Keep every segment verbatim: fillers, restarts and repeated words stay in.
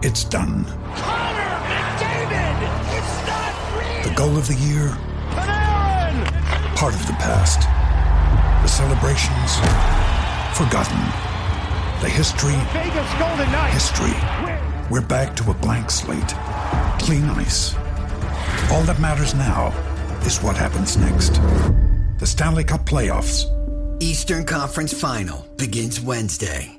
It's done. Connor McDavid! It's not real! The goal of the year? Panarin! Part of the past. The celebrations? Forgotten. The history? Vegas Golden Knights! History. We're back to a blank slate. Clean ice. All that matters now is what happens next. The Stanley Cup Playoffs. Eastern Conference Final begins Wednesday.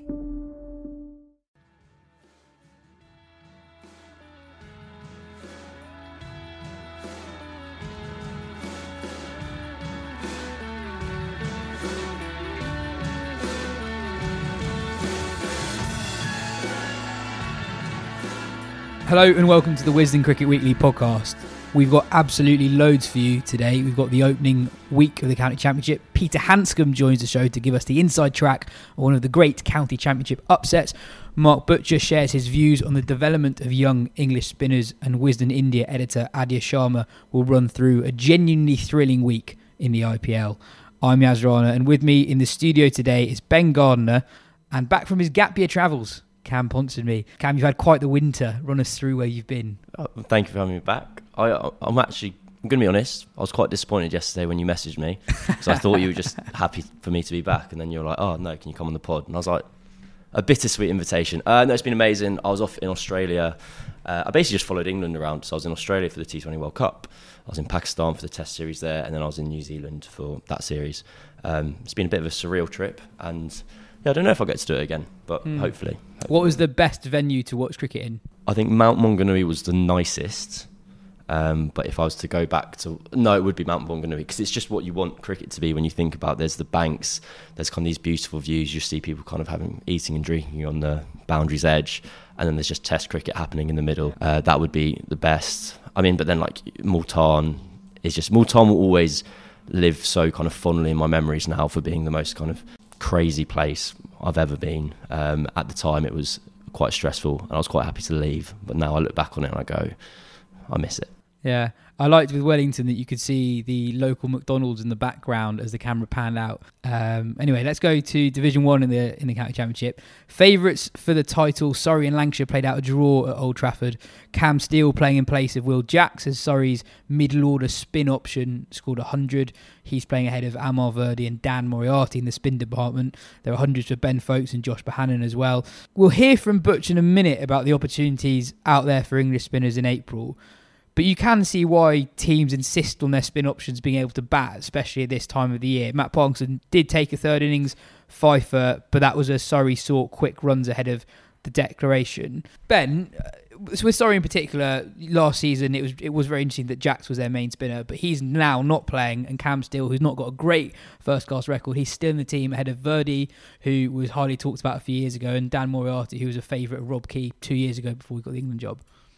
Hello and welcome to the Wisden Cricket Weekly podcast. We've got absolutely loads for you today. We've got the opening week of the County Championship. Peter Hanscom joins the show to give us the inside track on one of the great County Championship upsets. Mark Butcher shares his views on the development of young English spinners, and Wisden India editor Adya Sharma will run through a genuinely thrilling week in the I P L. I'm Yas Rana, and with me in the studio today is Ben Gardner, and back from his gap year travels, Cam Ponsonby. Cam, you've had quite the winter. Run us through where you've been. Oh, thank you for having me back. I, I'm actually, I'm going to be honest, I was quite disappointed yesterday when you messaged me, because I thought you were just happy for me to be back, and then you were like, oh no, can you come on the pod? And I was like, a bittersweet invitation. Uh, no, it's been amazing. I was off in Australia. Uh, I basically just followed England around. So I was in Australia for the T twenty World Cup. I was in Pakistan for the Test series there, and then I was in New Zealand for that series. Um, it's been a bit of a surreal trip, and yeah, I don't know if I'll get to do it again, but mm. hopefully, hopefully. What was the best venue to watch cricket in? I think Mount Maunganui was the nicest. Um, but if I was to go back to... No, it would be Mount Maunganui, because it's just what you want cricket to be when you think about... There's the banks, there's kind of these beautiful views. You see people kind of having eating and drinking on the boundary's edge, and then there's just Test cricket happening in the middle. Uh, that would be the best. I mean, but then like Multan is just... Multan will always live so kind of fondly in my memories now for being the most kind of crazy place I've ever been. Um, at the time, it was quite stressful, and I was quite happy to leave. But now I look back on it and I go, I miss it. Yeah, I liked with Wellington that you could see the local McDonald's in the background as the camera panned out. Um, anyway, let's go to Division One in the in the County Championship. Favourites for the title: Surrey and Lancashire played out a draw at Old Trafford. Cam Steele playing in place of Will Jacks as Surrey's middle order spin option scored one hundred. He's playing ahead of Amar Verdi and Dan Moriarty in the spin department. There are hundreds for Ben Folkes and Josh Bohannon as well. We'll hear from Butch in a minute about the opportunities out there for English spinners in April. But you can see why teams insist on their spin options being able to bat, especially at this time of the year. Matt Parkinson did take a third innings fifer, but that was a Surrey sought quick runs ahead of the declaration. Ben, with Surrey in particular, last season it was it was very interesting that Jacks was their main spinner, but he's now not playing, and Cam Steele, who's not got a great first class record, he's still in the team ahead of Verdi, who was hardly talked about a few years ago, and Dan Moriarty, who was a favourite of Rob Key two years ago before he got the England job.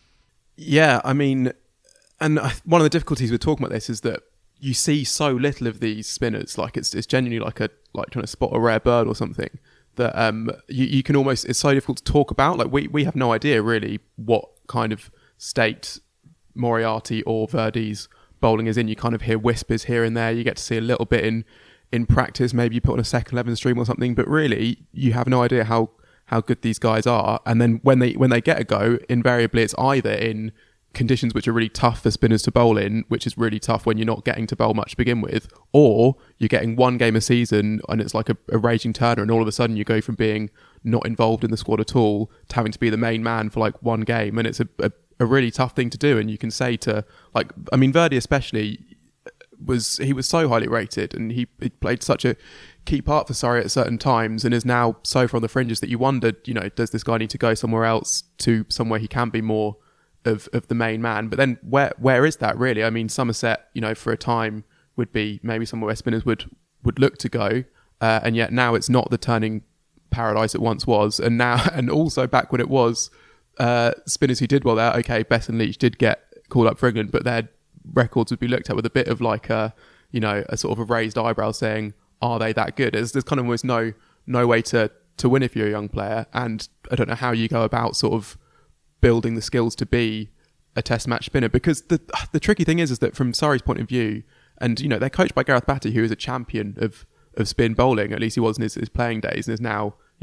Yeah, I mean... And one of the difficulties with talking about this is that you see so little of these spinners. Like it's it's genuinely like a like trying to spot a rare bird or something. That um you, you can almost it's so difficult to talk about. Like we, we have no idea really what kind of state Moriarty or Verdi's bowling is in. You kind of hear whispers here and there. You get to see a little bit in in practice. Maybe you put on a second eleven stream or something. But really, you have no idea how how good these guys are. And then when they when they get a go, invariably it's either in conditions which are really tough for spinners to bowl in, which is really tough when you're not getting to bowl much to begin with, or you're getting one game a season and it's like a, a raging turner, and all of a sudden you go from being not involved in the squad at all to having to be the main man for like one game, and it's a, a, a really tough thing to do. And you can say to like, I mean, Verdi especially was he was so highly rated, and he, he played such a key part for Surrey at certain times, and is now so far on the fringes that you wondered, you know, does this guy need to go somewhere else to somewhere he can be more Of, of the main man? But then where where is that really? I mean, Somerset, you know, for a time would be maybe somewhere where spinners would would look to go, uh, and yet now it's not the turning paradise it once was. And now, and also back when it was, uh, spinners who did well there, okay, Bess and Leach did get called up for England, but their records would be looked at with a bit of like a, you know, a sort of a raised eyebrow, saying, are they that good? There's, there's kind of almost no no way to to win if you're a young player, and I don't know how you go about sort of building the skills to be a test match spinner, because the the tricky thing is is that from Surrey's point of view, and you know they're coached by Gareth Batty, who is a champion of of spin bowling, at least he was in his, his playing days, and is now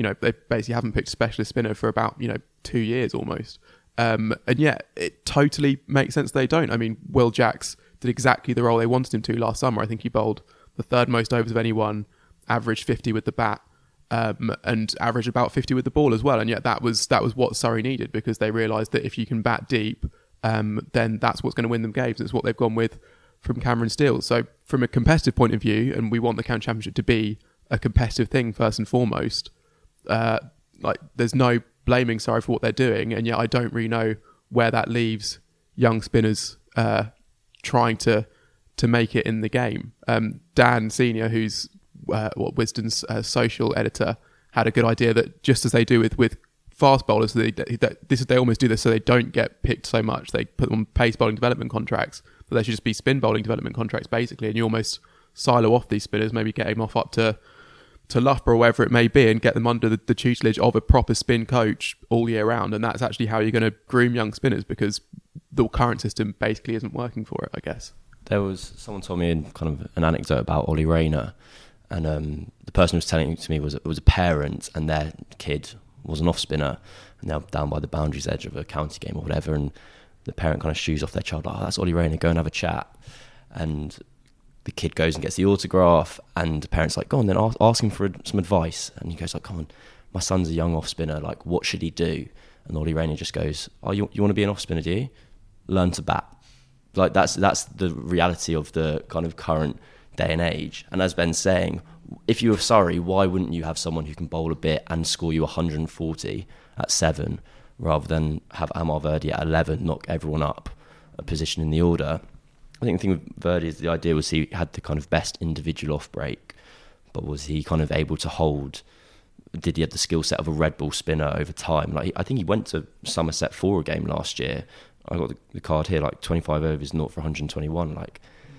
you know, they basically haven't picked a specialist spinner for about, you know, two years almost. Um, and yet it totally makes sense they don't. I mean, Will Jacks did exactly the role they wanted him to last summer. I think he bowled the third most overs of anyone, averaged fifty with the bat, um, and averaged about fifty with the ball as well. And yet that was that was what Surrey needed, because they realised that if you can bat deep, um, then that's what's going to win them games. It's what they've gone with from Cameron Steele. So from a competitive point of view, and we want the County Championship to be a competitive thing first and foremost, uh, like there's no blaming Surrey for what they're doing, and yet I don't really know where that leaves young spinners uh, trying to to make it in the game. Um, Dan Senior, who's uh, what Wisden's uh, social editor, had a good idea that just as they do with with fast bowlers, they, that this they almost do this so they don't get picked so much. They put them on pace bowling development contracts, but they should just be spin bowling development contracts basically, and you almost silo off these spinners, maybe get them off up to to Loughborough or wherever it may be, and get them under the, the tutelage of a proper spin coach all year round. And that's actually how you're going to groom young spinners, because the current system basically isn't working for it, I guess. There was someone told me in kind of an anecdote about Ollie Rayner, and um, the person who was telling it to me was was a parent, and their kid was an off spinner, and they're down by the boundaries edge of a county game or whatever, and the parent kind of shoos off their child, like, oh, that's Ollie Rayner, go and have a chat. And the kid goes and gets the autograph, and the parent's like, go on then, ask, ask him for some advice. And he goes like, come on, my son's a young off spinner, like what should he do? And Ollie Rayner just goes, oh, you, you want to be an off spinner, do you? Learn to bat. Like that's that's the reality of the kind of current day and age. And as Ben's saying, if you were Surrey, why wouldn't you have someone who can bowl a bit and score you one hundred forty at seven, rather than have Amar Verdi at eleven, knock everyone up a position in the order? I think the thing with Verdi is the idea was he had the kind of best individual off break, but was he kind of able to hold, did he have the skill set of a red ball spinner over time? Like I think he went to Somerset for a game last year. I got the, the card here, like twenty-five overs, naught for one hundred twenty-one. Like,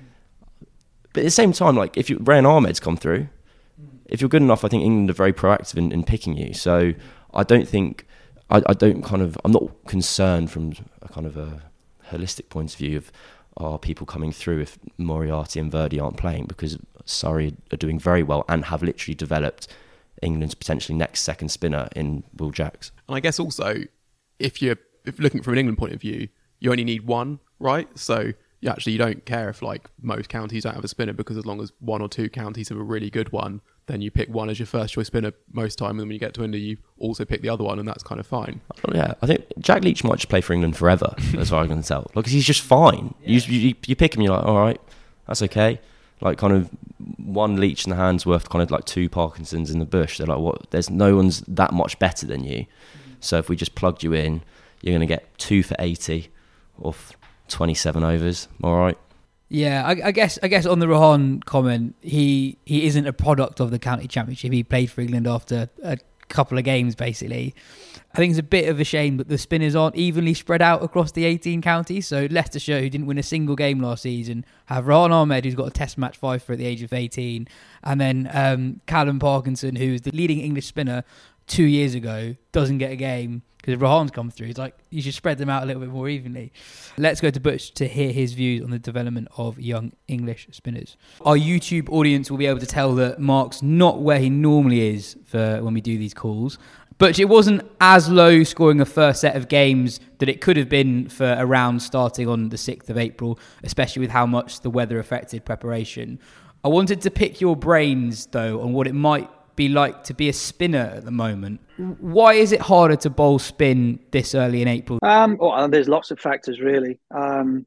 but at the same time, like if you, Rayan Ahmed's come through, if you're good enough, I think England are very proactive in, in picking you. So I don't think, I, I don't kind of, I'm not concerned from a kind of a holistic point of view of, are people coming through if Moriarty and Verdi aren't playing, because Surrey are doing very well and have literally developed England's potentially next second spinner in Will Jacks. And I guess also, if you're if looking from an England point of view, you only need one, right? So you actually you don't care if like most counties don't have a spinner, because as long as one or two counties have a really good one, then you pick one as your first choice spinner most time, and then when you get to India, you also pick the other one, and that's kind of fine. Oh, yeah, I think Jack Leach might just play for England forever, as far as I can tell. Because he's just fine. Yeah. You, you you pick him, you're like, all right, that's okay. Like kind of one Leach in the hand's worth kind of like two Parkinsons in the bush. They're like, what? There's no one's that much better than you. Mm-hmm. So if we just plugged you in, you're going to get two for eighty off twenty-seven overs. All right. Yeah, I, I guess I guess on the Rohan comment, he he isn't a product of the county championship. He played for England after a couple of games, basically. I think it's a bit of a shame that the spinners aren't evenly spread out across the eighteen counties. So Leicestershire, who didn't win a single game last season, have Rahan Ahmed, who's got a Test match five for at the age of eighteen, and then um, Callum Parkinson, who's the leading English spinner two years ago, doesn't get a game because Rahan's come through. It's like you should spread them out a little bit more evenly. Let's go to Butch to hear his views on the development of young English spinners. Our YouTube audience will be able to tell that Mark's not where he normally is for when we do these calls. But it wasn't as low scoring a first set of games that it could have been for a round starting on the sixth of April, especially with how much the weather affected preparation. I wanted to pick your brains, though, on what it might be like to be a spinner at the moment. Why is it harder to bowl spin this early in April? Um, well, there's lots of factors, really. Um,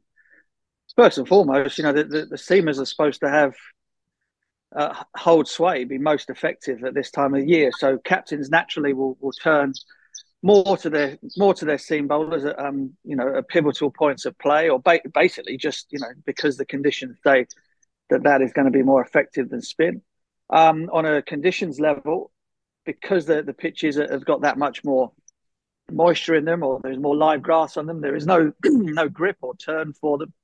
first and foremost, you know, the, the, the seamers are supposed to have uh, hold sway, be most effective at this time of year. So captains naturally will, will turn more to their more to their seam bowlers at um, you know, at pivotal points of play, or ba- basically just, you know, because the conditions say that that is going to be more effective than spin. Um, on a conditions level, because the, the pitches have got that much more moisture in them, or there's more live grass on them, there is no no grip or turn for them.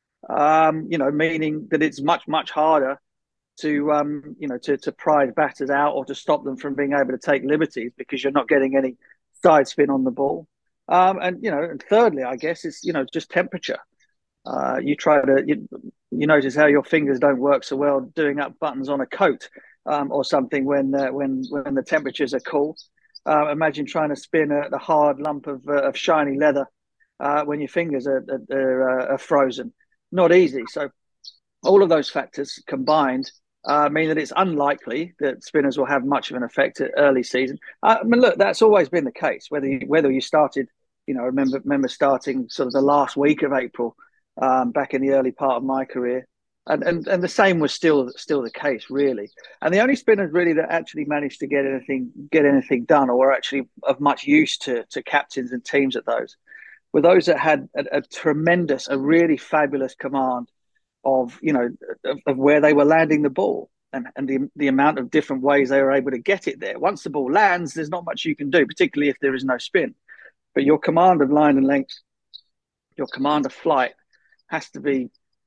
Um, you know, meaning that it's much much harder to um, you know to to pride batters out or to stop them from being able to take liberties, because you're not getting any side spin on the ball. Um, and you know, and thirdly, I guess is you know just temperature. Uh, you try to you, you notice how your fingers don't work so well doing up buttons on a coat. um, or something when uh, when when the temperatures are cool. Uh, imagine trying to spin a, a hard lump of uh, of shiny leather uh, when your fingers are, are, are frozen. Not easy. So all of those factors combined uh, mean that it's unlikely that spinners will have much of an effect at early season. Uh, I mean, look, that's always been the case. Whether you, whether you started, you know, remember remember starting sort of the last week of April um, back in the early part of my career, and, and and the same was still still the case, really. And the only spinners really that actually managed to get anything get anything done, or were actually of much use to to captains and teams at those, were those that had a, a tremendous, a really fabulous command of, you know, of, of where they were landing the ball and, and the, the amount of different ways they were able to get it there. Once the ball lands, there's not much you can do, particularly if there is no spin. But your command of line and length, your command of flight has to be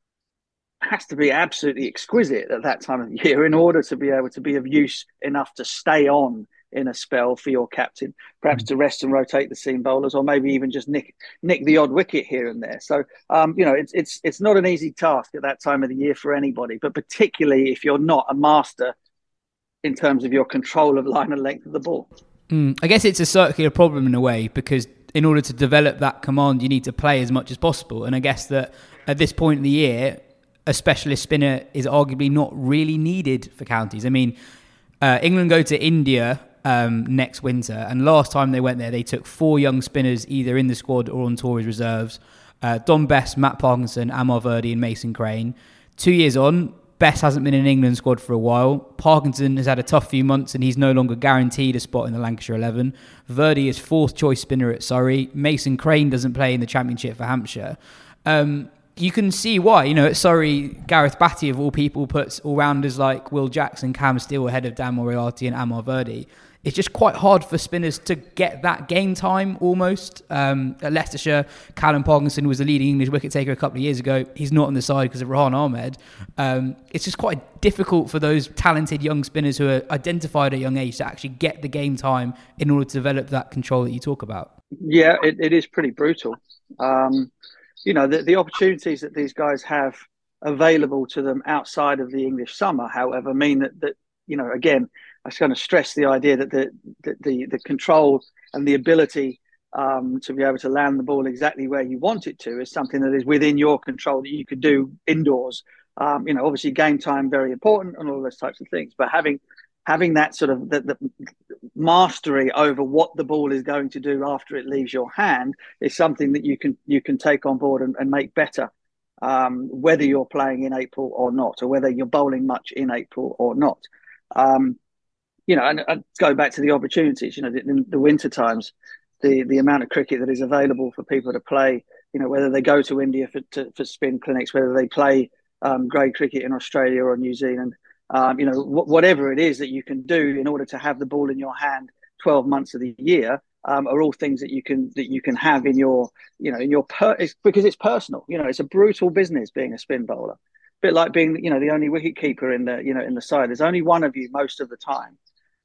has to be absolutely exquisite at that time of the year in order to be able to be of use enough to stay on in a spell for your captain, perhaps to rest and rotate the seam bowlers, or maybe even just nick nick the odd wicket here and there. So, um, you know, it's it's it's not an easy task at that time of the year for anybody, but particularly if you're not a master in terms of your control of line and length of the ball. Mm, I guess it's a circular problem in a way, because in order to develop that command, you need to play as much as possible. And I guess that at this point in the year, a specialist spinner is arguably not really needed for counties. I mean, uh, England go to India Um, next winter, and last time they went there they took four young spinners either in the squad or on tour as reserves. uh, Don Best, Matt Parkinson, Amar Verdi and Mason Crane. Two years on, Best hasn't been in an England squad for a while. Parkinson has had a tough few months and he's no longer guaranteed a spot in the Lancashire eleven. Verdi is fourth choice spinner at Surrey. Mason Crane doesn't play in the Championship for Hampshire. um, You can see why, you know, at Surrey, Gareth Batty of all people puts all-rounders like Will Jackson, Cam Steele ahead of Dan Moriarty and Amar Verdi. It's just quite hard for spinners to get that game time almost. Um, at Leicestershire, Callum Parkinson was the leading English wicket taker a couple of years ago. He's not on the side because of Rahan Ahmed. Um, it's just quite difficult for those talented young spinners who are identified at a young age to actually get the game time in order to develop that control that you talk about. Yeah, it, it is pretty brutal. Um, you know, the, the opportunities that these guys have available to them outside of the English summer, however, mean that, that you know, again, I was going to stress the idea that the the, the, the control and the ability um, to be able to land the ball exactly where you want it to is something that is within your control that you could do indoors. Um, you know, obviously game time, very important and all those types of things, but having having that sort of the, the mastery over what the ball is going to do after it leaves your hand is something that you can you can take on board and, and make better, um, whether you're playing in April or not, or whether you're bowling much in April or not. Um, you know, and, and go back to the opportunities. You know, in the winter times, the the amount of cricket that is available for people to play. You know, whether they go to India for to, for spin clinics, whether they play um, grade cricket in Australia or New Zealand. Um, you know, wh- whatever it is that you can do in order to have the ball in your hand twelve months of the year um, are all things that you can that you can have in your, you know, in your per- it's, because it's personal. You know, it's a brutal business being a spin bowler. A bit like being, you know, the only wicket keeper in the, you know, in the side. There's only one of you most of the time,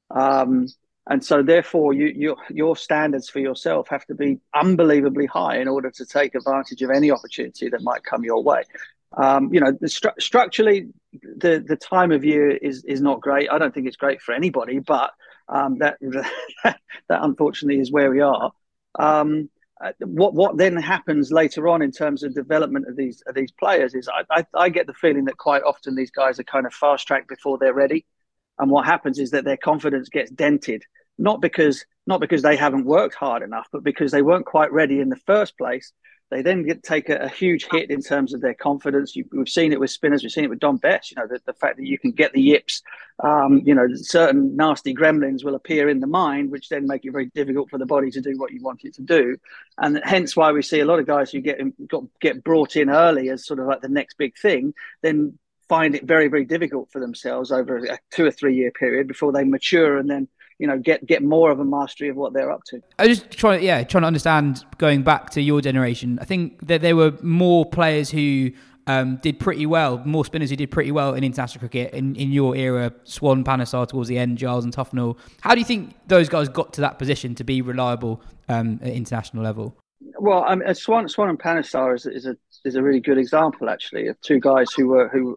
um, and so therefore, you your your standards for yourself have to be unbelievably high in order to take advantage of any opportunity that might come your way. Um, you know, the stru- structurally, the, the time of year is is not great. I don't think it's great for anybody, but um, that, that that unfortunately is where we are. Um, what what then happens later on in terms of development of these of these players is I, I, I get the feeling that quite often these guys are kind of fast tracked before they're ready, and what happens is that their confidence gets dented, not because not because they haven't worked hard enough, but because they weren't quite ready in the first place. They then get take a, a huge hit in terms of their confidence. You, we've seen it with spinners. We've seen it with Don Best. You know, the, the fact that you can get the yips. Um, you know, certain nasty gremlins will appear in the mind, which then make it very difficult for the body to do what you want it to do. And hence why we see a lot of guys who get got, get brought in early as sort of like the next big thing, then find it very, very difficult for themselves over a two or three year period before they mature and then, you know, get get more of a mastery of what they're up to. I was just trying, yeah, trying to understand, going back to your generation. I think that there were more players who um, did pretty well, more spinners who did pretty well in international cricket in, in your era. Swan, Panesar towards the end, Giles and Tufnell. How do you think those guys got to that position to be reliable um, at international level? Well, um, Swan, Swan and Panesar is, is a is a really good example, actually, of two guys who were who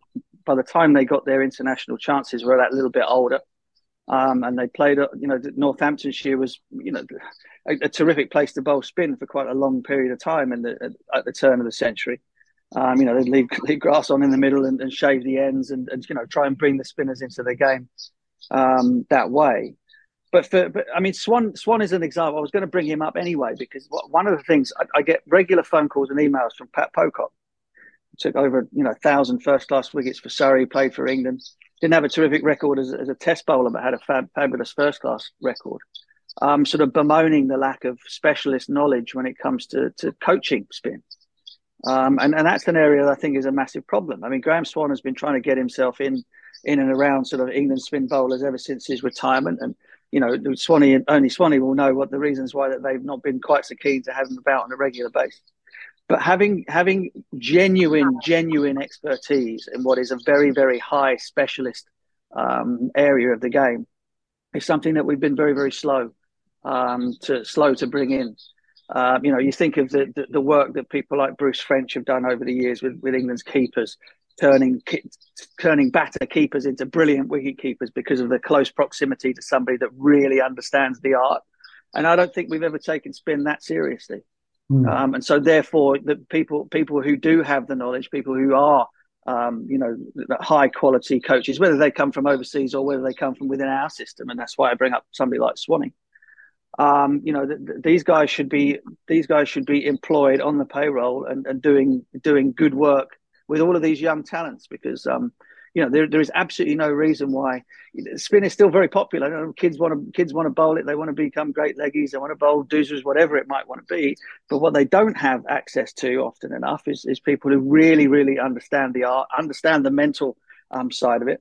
by the time they got their international chances, were that little bit older. Um, and they played, you know, Northamptonshire was, you know, a, a terrific place to bowl spin for quite a long period of time in the, at, at the turn of the century. Um, you know, they'd leave, leave grass on in the middle and, and shave the ends and, and, you know, try and bring the spinners into the game um, that way. But, for, but I mean, Swan Swan is an example. I was going to bring him up anyway, because one of the things, I, I get regular phone calls and emails from Pat Pocock. He took over, you know, a thousand first-class wickets for Surrey, played for England. Didn't have a terrific record as, as a test bowler, but had a fab, fabulous first-class record. Um, sort of bemoaning the lack of specialist knowledge when it comes to, to coaching spin. Um, and, and that's an area that I think is a massive problem. I mean, Graham Swan has been trying to get himself in in and around sort of England spin bowlers ever since his retirement. And, you know, Swanee, only Swanee will know what the reasons why that they've not been quite so keen to have him about on a regular basis. But having having genuine, genuine expertise in what is a very, very high specialist um, area of the game is something that we've been very, very slow um, to slow to bring in. Um, you know, you think of the, the the work that people like Bruce French have done over the years with, with England's keepers, turning turning batter keepers into brilliant wicket keepers because of the close proximity to somebody that really understands the art. And I don't think we've ever taken spin that seriously. Mm. Um, and so, therefore, the people people who do have the knowledge, people who are, um, you know, high quality coaches, whether they come from overseas or whether they come from within our system, and that's why I bring up somebody like Swanee. Um, you know, th- th- these guys should be these guys should be employed on the payroll and, and doing doing good work with all of these young talents, because um, you know there there is absolutely no reason why spin is still very popular. You know, kids want to kids want to bowl it. They want to become great leggies. They want to bowl doozers, whatever it might want to be. But what they don't have access to often enough is is people who really really understand the art, understand the mental um, side of it,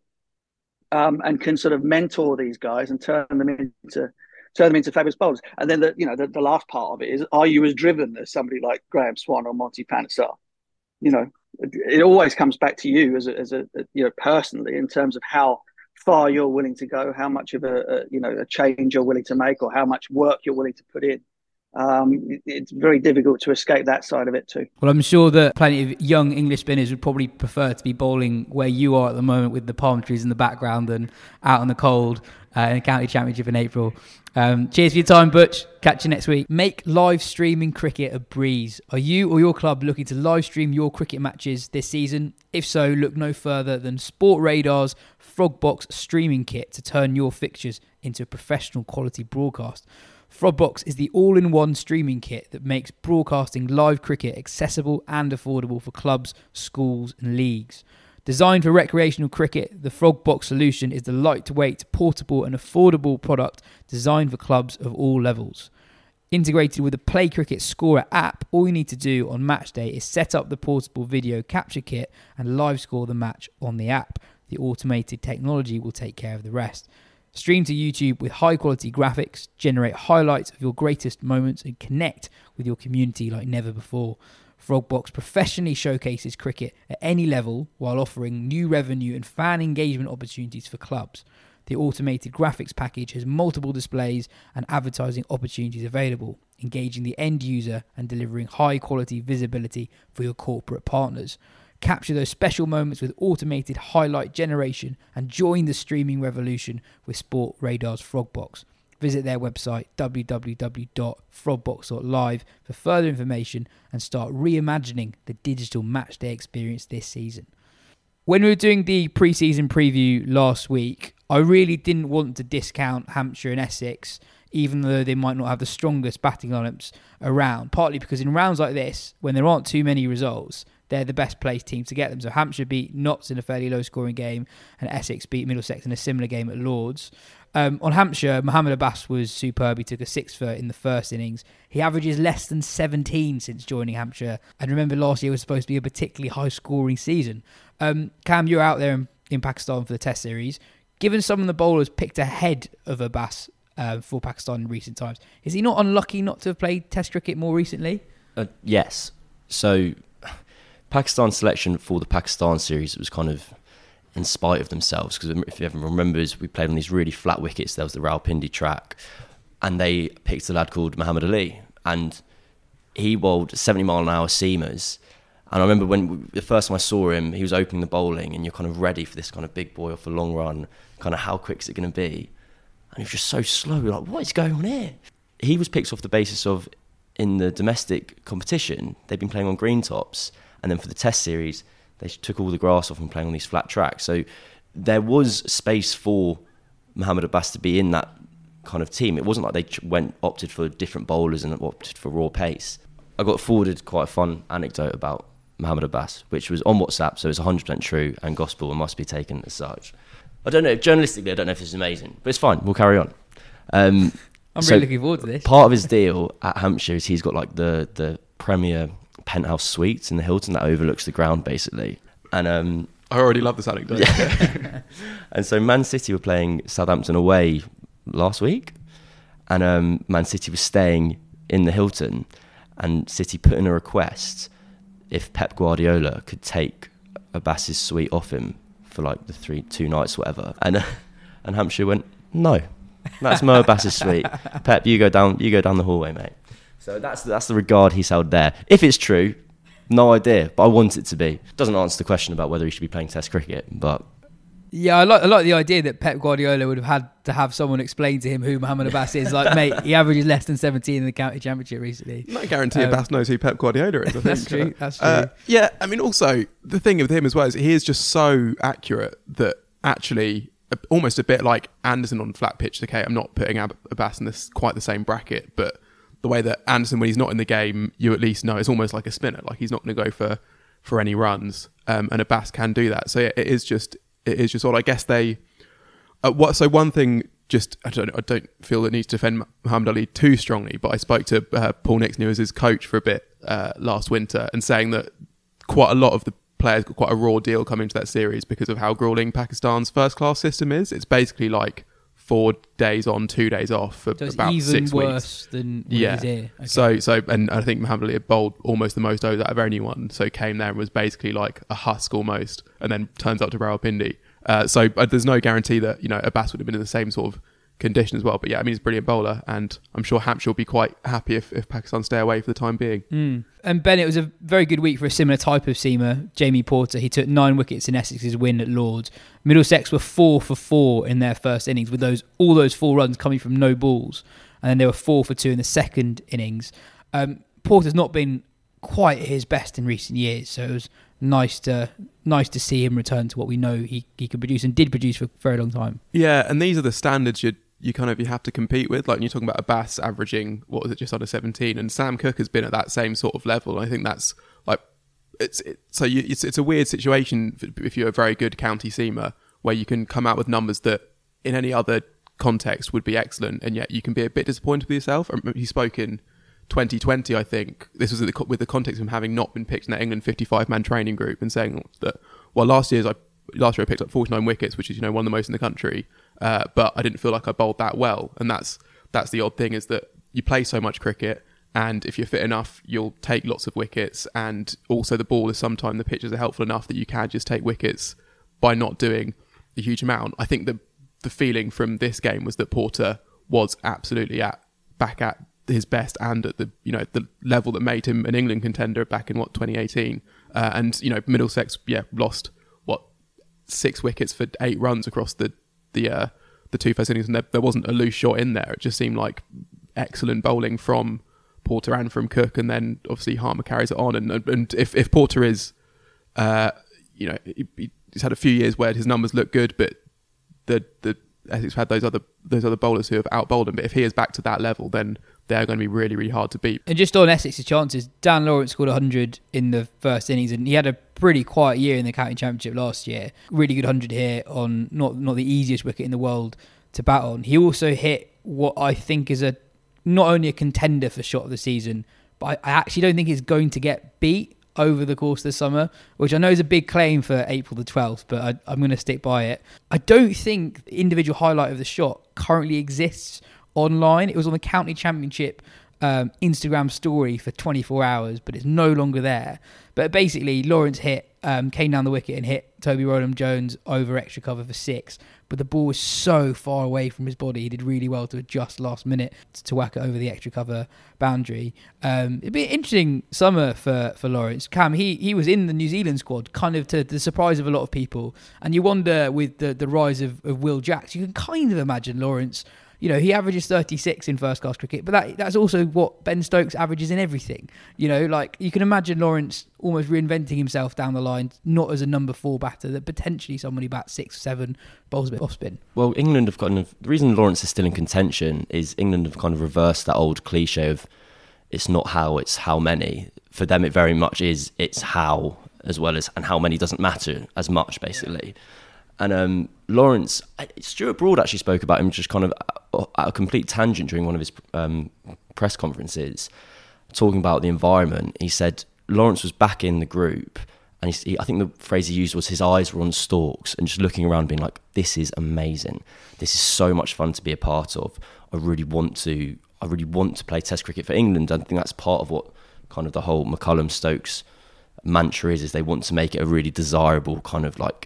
um, and can sort of mentor these guys and turn them into. turn them into fabulous bowlers. And then the you know the, the last part of it is, are you as driven as somebody like Graham Swan or Monty Panesar? You know, it, it always comes back to you as a, as a, a you know personally, in terms of how far you're willing to go, how much of a, a you know a change you're willing to make, or how much work you're willing to put in. Um, it, it's very difficult to escape that side of it too. Well, I'm sure that plenty of young English spinners would probably prefer to be bowling where you are at the moment, with the palm trees in the background and out in the cold uh, in a county championship in April. Um, cheers for your time, Butch. Catch you next week. Make live streaming cricket a breeze. Are you or your club looking to live stream your cricket matches this season? If so, look no further than Sport Radar's Frogbox streaming kit to turn your fixtures into a professional quality broadcast. Frogbox is the all-in-one streaming kit that makes broadcasting live cricket accessible and affordable for clubs, schools and leagues. Designed for recreational cricket, the Frogbox solution is the lightweight, portable and affordable product designed for clubs of all levels. Integrated with the Play Cricket Scorer app, all you need to do on match day is set up the portable video capture kit and live score the match on the app. The automated technology will take care of the rest. Stream to YouTube with high quality graphics, generate highlights of your greatest moments and connect with your community like never before. Frogbox professionally showcases cricket at any level while offering new revenue and fan engagement opportunities for clubs. The automated graphics package has multiple displays and advertising opportunities available, engaging the end user and delivering high quality visibility for your corporate partners. Capture those special moments with automated highlight generation and join the streaming revolution with Sport Radar's Frogbox. Visit their website w w w dot frogbox dot live for further information and start reimagining the digital matchday experience this season. When we were doing the pre-season preview last week, I really didn't want to discount Hampshire and Essex, even though they might not have the strongest batting lineups around, partly because in rounds like this, when there aren't too many results, they're the best placed team to get them. So Hampshire beat Notts in a fairly low scoring game and Essex beat Middlesex in a similar game at Lords. Um, on Hampshire, Mohamed Abbas was superb. He took a six for in the first innings. He averages less than seventeen since joining Hampshire. And remember, last year was supposed to be a particularly high-scoring season. Um, Cam, you're out there in, in Pakistan for the Test Series. Given some of the bowlers picked ahead of Abbas uh, for Pakistan in recent times, is he not unlucky not to have played Test cricket more recently? Uh, yes. So, Pakistan's selection for the Pakistan series was kind of in spite of themselves, because if everyone remembers, we played on these really flat wickets. There was the Rawalpindi track, and they picked a lad called Muhammad Ali, and he bowled seventy mile an hour seamers, And I remember when the first time I saw him, he was opening the bowling, and you're kind of ready for this kind of big boy off a long run, kind of how quick is it going to be? And he was just so slow. You're like, what is going on here? He was picked off the basis of, in the domestic competition, they've been playing on green tops, and then for the test series, they took all the grass off and playing on these flat tracks. So there was space for Mohammad Abbas to be in that kind of team. It wasn't like they went opted for different bowlers and opted for raw pace. I got forwarded quite a fun anecdote about Mohammad Abbas, which was on WhatsApp, so it's one hundred percent true and gospel and must be taken as such. I don't know, journalistically, I don't know if this is amazing, but it's fine, we'll carry on. Um, I'm so really looking forward to this. Part of his deal at Hampshire is he's got like the, the premier penthouse suites in the Hilton that overlooks the ground, basically. And um, I already love this anecdote. Yeah. And so Man City were playing Southampton away last week, and um, Man City was staying in the Hilton, and City put in a request if Pep Guardiola could take Abbas's suite off him for like the three two nights, whatever. And uh, and Hampshire went, no, that's Mo Abbas's suite. Pep, you go down, you go down the hallway, mate. So that's that's the regard he's held there. If it's true, no idea, but I want it to be. Doesn't answer the question about whether he should be playing Test cricket, but. Yeah, I like I like the idea that Pep Guardiola would have had to have someone explain to him who Mohammad Abbas is. Like, mate, he averages less than seventeen in the county championship recently. No guarantee Um, Abbas knows who Pep Guardiola is, I think. That's true, that's true. Uh, yeah, I mean, also, the thing with him as well is he is just so accurate that actually, uh, almost a bit like Anderson on flat pitch. Okay, I'm not putting Ab- Abbas in this quite the same bracket, but the way that Anderson, when he's not in the game, you at least know it's almost like a spinner. Like, he's not going to go for, for any runs, um, and Abbas can do that. So yeah, it is just... It is just odd. I guess they. Uh, what? So one thing, just I don't. I don't feel it needs to defend Muhammad Ali too strongly. But I spoke to uh, Paul Nixon, who was his coach for a bit uh, last winter, and saying that quite a lot of the players got quite a raw deal coming into that series because of how grueling Pakistan's first class system is. It's basically like four days on, two days off for So it's about even six worse weeks. than when Yeah. he's here. Okay. So so and I think Muhammad Ali had bowled almost the most overs out of anyone. So came there and was basically like a husk almost, and then turns up to Rawalpindi. Uh, so uh, there's no guarantee that, you know, Abbas would have been in the same sort of condition as well. But yeah, I mean, he's a brilliant bowler, and I'm sure Hampshire will be quite happy if, if Pakistan stay away for the time being. Mm. And Ben, it was a very good week for a similar type of seamer, Jamie Porter. He took nine wickets in Essex's win at Lords. Middlesex were four for four in their first innings, with those all those four runs coming from no balls, and then they were four for two in the second innings. Um, Porter's not been quite at his best in recent years, so it was nice to nice to see him return to what we know he, he could produce and did produce for a very long time. Yeah, and these are the standards you you kind of you have to compete with. Like when you're talking about Abbas averaging, what was it, just under seventeen, and Sam Cook has been at that same sort of level. And I think that's like it's it, so you, it's it's a weird situation if you're a very good county seamer where you can come out with numbers that in any other context would be excellent, and yet you can be a bit disappointed with yourself. I remember he spoke in twenty twenty, I think. This was with the, with the context of him having not been picked in that England fifty-five man training group, and saying that, well, last year's I last year I picked up forty-nine wickets, which is, you know, one of the most in the country, uh, but I didn't feel like I bowled that well. And that's that's the odd thing, is that you play so much cricket, and if you're fit enough, you'll take lots of wickets, and also the ball is sometimes, the pitches are helpful enough that you can just take wickets by not doing a huge amount. I think the the feeling from this game was that Porter was absolutely at back at his best, and at the, you know, the level that made him an England contender back in what twenty eighteen, uh, and, you know, Middlesex yeah lost what six wickets for eight runs across the the uh, the two first innings, and there, there wasn't a loose shot in there. It just seemed like excellent bowling from Porter and from Cook, and then obviously Harmer carries it on. And and if if Porter is, uh, you know, he, he's had a few years where his numbers look good, but the the Essex had those other those other bowlers who have out-bowled him. But if he is back to that level, then they're going to be really, really hard to beat. And just on Essex's chances, Dan Lawrence scored one hundred in the first innings, and he had a pretty quiet year in the county championship last year. Really good one hundred here on not not the easiest wicket in the world to bat on. He also hit what I think is a not only a contender for shot of the season, but I, I actually don't think it's going to get beat over the course of the summer, which I know is a big claim for April the twelfth, but I, I'm going to stick by it. I don't think the individual highlight of the shot currently exists online. It was on the county championship um, Instagram story for twenty-four hours, but it's no longer there. But basically, Lawrence hit um, came down the wicket and hit Toby Rowland-Jones over extra cover for six, but the ball was so far away from his body. He did really well to adjust last minute to, to whack it over the extra cover boundary. Um, it'd be an interesting summer for, for Lawrence. Cam, he he was in the New Zealand squad, kind of to the surprise of a lot of people. And you wonder, with the, the rise of, of Will Jacks, you can kind of imagine Lawrence. You know, he averages thirty-six in first-class cricket, but that that's also what Ben Stokes averages in everything. You know, like, you can imagine Lawrence almost reinventing himself down the line, not as a number four batter, that potentially somebody bats six or seven, bowls a bit off spin. Well, England have kind of... The reason Lawrence is still in contention is England have kind of reversed that old cliche of it's not how, it's how many. For them, it very much is it's how, as well as... And how many doesn't matter as much, basically. And um, Lawrence, Stuart Broad actually spoke about him just kind of at a complete tangent during one of his um, press conferences, talking about the environment. He said Lawrence was back in the group, and he, he, I think the phrase he used was his eyes were on stalks and just looking around being like, this is amazing. This is so much fun to be a part of. I really want to, I really want to play Test cricket for England. I think that's part of what kind of the whole McCullum-Stokes mantra is, is they want to make it a really desirable kind of like,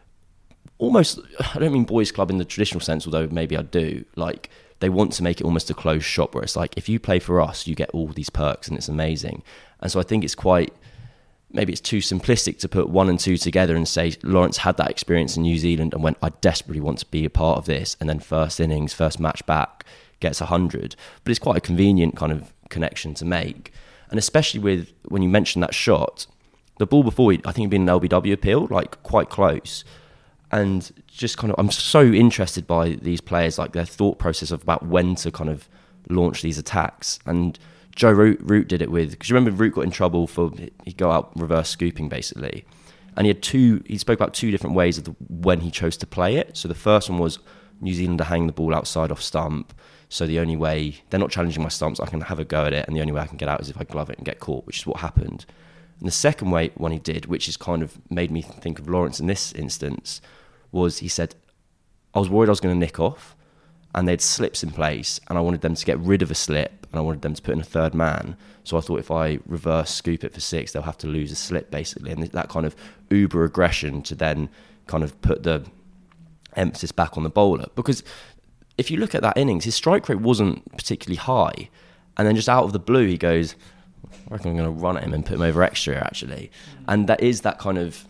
almost, I don't mean boys club in the traditional sense, although maybe I do, like they want to make it almost a closed shop where it's like, if you play for us, you get all these perks and it's amazing. And so I think it's quite, maybe it's too simplistic to put one and two together and say Lawrence had that experience in New Zealand and went, I desperately want to be a part of this, and then first innings, first match back, gets one hundred. But it's quite a convenient kind of connection to make. And especially with, when you mentioned that shot, the ball before, I think it'd been an L B W appeal, like quite close. And just kind of, I'm so interested by these players, like their thought process of about when to kind of launch these attacks. And Joe Root, Root did it with, because you remember Root got in trouble for, he'd go out reverse scooping basically. And he had two, he spoke about two different ways of the, when he chose to play it. So the first one was New Zealand to hang the ball outside off stump. So the only way, they're not challenging my stumps, I can have a go at it. And the only way I can get out is if I glove it and get caught, which is what happened. And the second way, one he did, which is kind of made me think of Lawrence in this instance, was he said, I was worried I was going to nick off and they had slips in place and I wanted them to get rid of a slip and I wanted them to put in a third man. So I thought if I reverse scoop it for six, they'll have to lose a slip basically. And that kind of uber aggression to then kind of put the emphasis back on the bowler. Because if you look at that innings, his strike rate wasn't particularly high. And then just out of the blue, he goes, I reckon I'm going to run at him and put him over extra actually. And that is that kind of,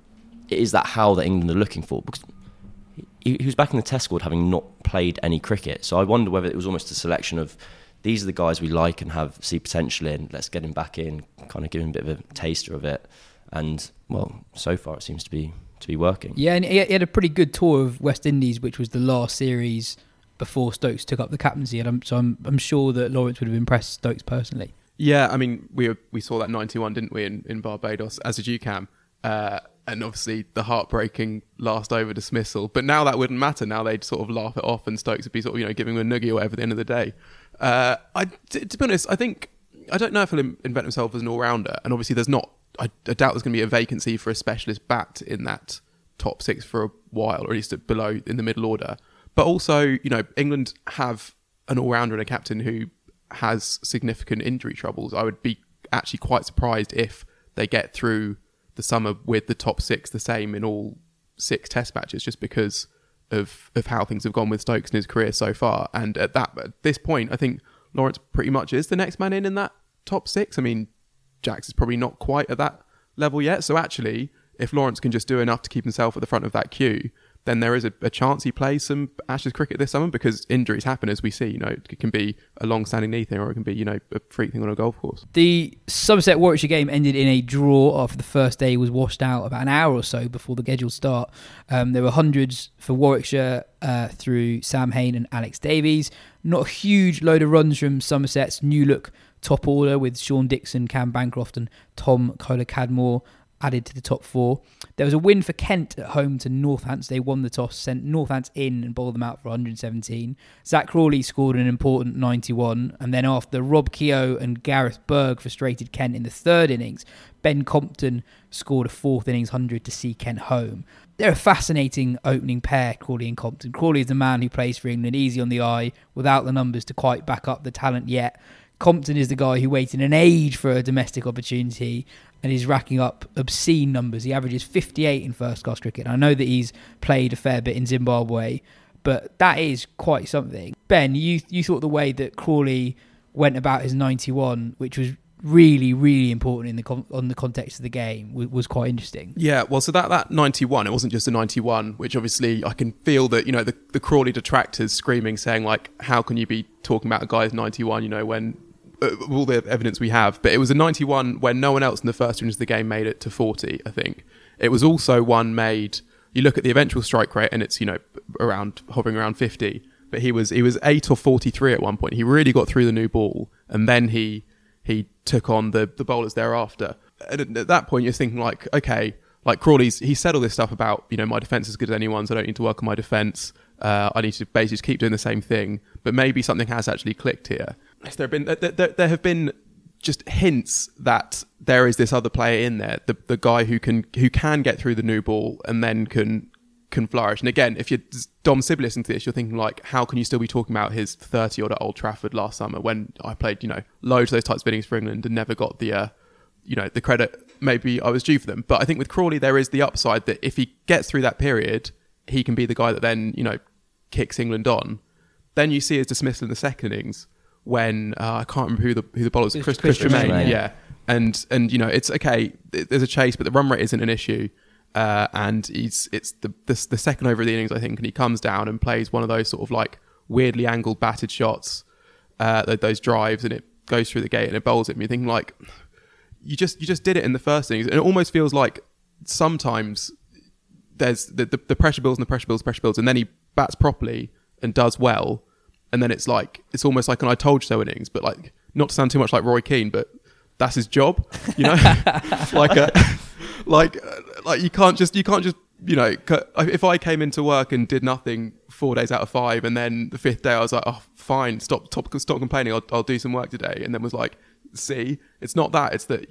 it is that how that England are looking for, because he, he was back in the Test squad having not played any cricket. So I wonder whether it was almost a selection of these are the guys we like and have see potential in. Let's get him back in, kind of give him a bit of a taster of it. And well, so far it seems to be to be working. Yeah, and he had a pretty good tour of West Indies, which was the last series before Stokes took up the captaincy. And I'm, so I'm I'm sure that Lawrence would have impressed Stokes personally. Yeah, I mean, we were, we saw that ninety-one, didn't we, in, in Barbados, as did you, Cam. Uh, and obviously the heartbreaking last over dismissal. But now that wouldn't matter. Now they'd sort of laugh it off and Stokes would be sort of, you know, giving him a noogie or whatever at the end of the day. Uh, I, to, to be honest, I think, I don't know if he'll invent himself as an all-rounder. And obviously there's not, I, I doubt there's going to be a vacancy for a specialist bat in that top six for a while, or at least below in the middle order. But also, you know, England have an all-rounder and a captain who has significant injury troubles. I would be actually quite surprised if they get through the summer with the top six the same in all six Test matches, just because of of how things have gone with Stokes in his career so far. And at that at this point, I think Lawrence pretty much is the next man in in that top six. I mean, Jacks is probably not quite at that level yet. So actually, if Lawrence can just do enough to keep himself at the front of that queue, then there is a, a chance he plays some Ashes cricket this summer, because injuries happen, as we see. You know, it can be a long-standing knee thing, or it can be, you know, a freak thing on a golf course. The Somerset Warwickshire game ended in a draw after the first day was washed out about an hour or so before the scheduled start. Um, there were hundreds for Warwickshire uh, through Sam Hain and Alex Davies. Not a huge load of runs from Somerset's new look top order with Sean Dixon, Cam Bancroft and Tom Kohler-Cadmore added to the top four. There was a win for Kent at home to Northants. They won the toss, sent Northants in and bowled them out for one hundred seventeen. Zach Crawley scored an important ninety-one, and then after Rob Keogh and Gareth Berg frustrated Kent in the third innings, Ben Compton scored a fourth innings hundred to see Kent home. They're a fascinating opening pair, Crawley and Compton. Crawley is the man who plays for England, easy on the eye, without the numbers to quite back up the talent yet. Compton is the guy who waited an age for a domestic opportunity and is racking up obscene numbers. He averages fifty-eight in first-class cricket. I know that he's played a fair bit in Zimbabwe, but that is quite something. Ben, you you thought the way that Crawley went about his ninety-one, which was really, really important in the con- on the context of the game, was, was quite interesting. Yeah, well, so that, that ninety-one, it wasn't just a ninety-one, which obviously I can feel that, you know, the, the Crawley detractors screaming, saying, like, how can you be talking about a guy's ninety-one, you know, when uh, all the evidence we have. But it was a ninety-one when no one else in the first innings of the game made it to forty, I think. It was also one made, you look at the eventual strike rate and it's, you know, around, hovering around fifty. But he was he was eight or forty-three at one point. He really got through the new ball, and then he he took on the, the bowlers thereafter. And at that point, you're thinking like, okay, like Crawley's, he said all this stuff about, you know, my defence is as good as anyone's. I don't need to work on my defence. Uh, I need to basically just keep doing the same thing. But maybe something has actually clicked here. There have been there, there, there have been just hints that there is this other player in there, the the guy who can who can get through the new ball and then can. can flourish. And again, if you're Dom Sibley listening to this, you're thinking like, how can you still be talking about his thirty odd at Old Trafford last summer when I played, you know, loads of those types of innings for England and never got the, uh, you know, the credit maybe I was due for them. But I think with Crawley, there is the upside that if he gets through that period, he can be the guy that then, you know, kicks England on. Then you see his dismissal in the second innings when uh, I can't remember who the who the bowler was, Chris, Chris, Chris Tremaine, yeah. yeah. And and you know, it's okay. There's a chase, but the run rate isn't an issue. Uh, and he's it's the, the the second over of the innings, I think, and he comes down and plays one of those sort of like weirdly angled batted shots, uh, those drives, and it goes through the gate and it bowls it. And you're thinking like, you just you just did it in the first innings, and it almost feels like sometimes there's the the, the pressure builds and the pressure builds, pressure builds, and then he bats properly and does well, and then it's like it's almost like an I told you so innings, but like not to sound too much like Roy Keane, but that's his job, you know, like a. Like, like you can't just, you can't just, you know, if I came into work and did nothing four days out of five, and then the fifth day I was like, oh, fine, stop, stop, stop complaining. I'll, I'll do some work today. And then was like, see, it's not that. It's that,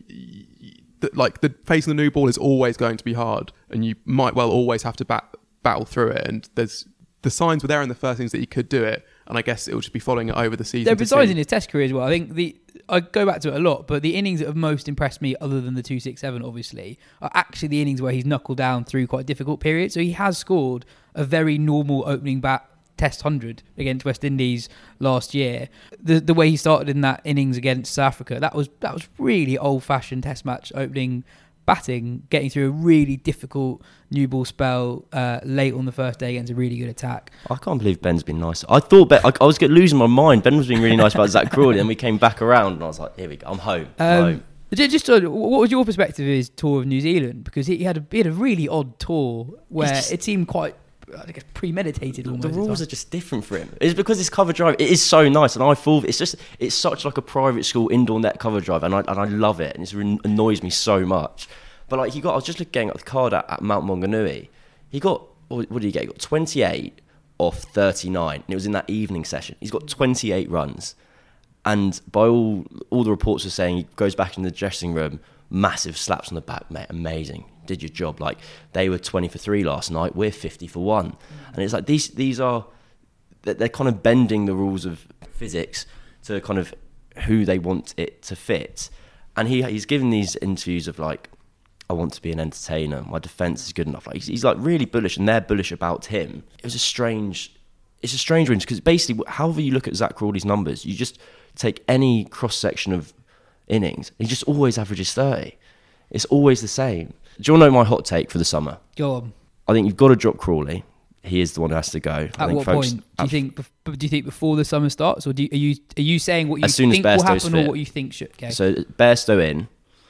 that, like, the facing the new ball is always going to be hard, and you might well always have to bat, battle through it. And there's the signs were there in the first things that he could do it, and I guess it will just be following it over the season. There were signs in his Test career as well. I think the. I go back to it a lot, but the innings that have most impressed me, other than the two six seven, obviously, are actually the innings where he's knuckled down through quite a difficult period. So he has scored a very normal opening bat Test one hundred against West Indies last year. The the way he started in that innings against South Africa, that was that was really old-fashioned Test match opening batting, getting through a really difficult new ball spell uh, late on the first day against a really good attack. I can't believe Ben's been nice. I thought Ben, I, I was getting, losing my mind. Ben was being really nice about Zach Crawley, and we came back around, and I was like, here we go, I'm home. I'm um, home. Just uh, what was your perspective of his tour of New Zealand? Because he had a, he had a really odd tour where just, it seemed quite I guess premeditated almost. The rules are just different for him. It's because his cover drive, it is so nice, and I thought it's just it's such like a private school indoor net cover drive, and I and I love it, and it re- annoys me so much. But like he got, I was just looking at the card at, at Mount Maunganui. He got, what did he get? He got twenty-eight off thirty-nine, and it was in that evening session. He's got twenty-eight runs, and by all all the reports are saying he goes back in the dressing room, massive slaps on the back, mate, amazing, did your job. Like they were twenty for three last night, we're fifty for one, mm. and it's like these these are they're kind of bending the rules of physics to kind of who they want it to fit, and he he's given these interviews of like, I want to be an entertainer, my defence is good enough. Like he's, he's like really bullish, and they're bullish about him. It was a strange, it's a strange range, because basically, however you look at Zach Crawley's numbers, you just take any cross-section of innings, he just always averages thirty. It's always the same. Do you want to know my hot take for the summer? Go on. I think you've got to drop Crawley. He is the one who has to go. At I think what folks, point do you think? Do you think before the summer starts, or do you, are you are you saying what you as soon think as will happen, fit. or what you think should? Okay. So Bairstow in.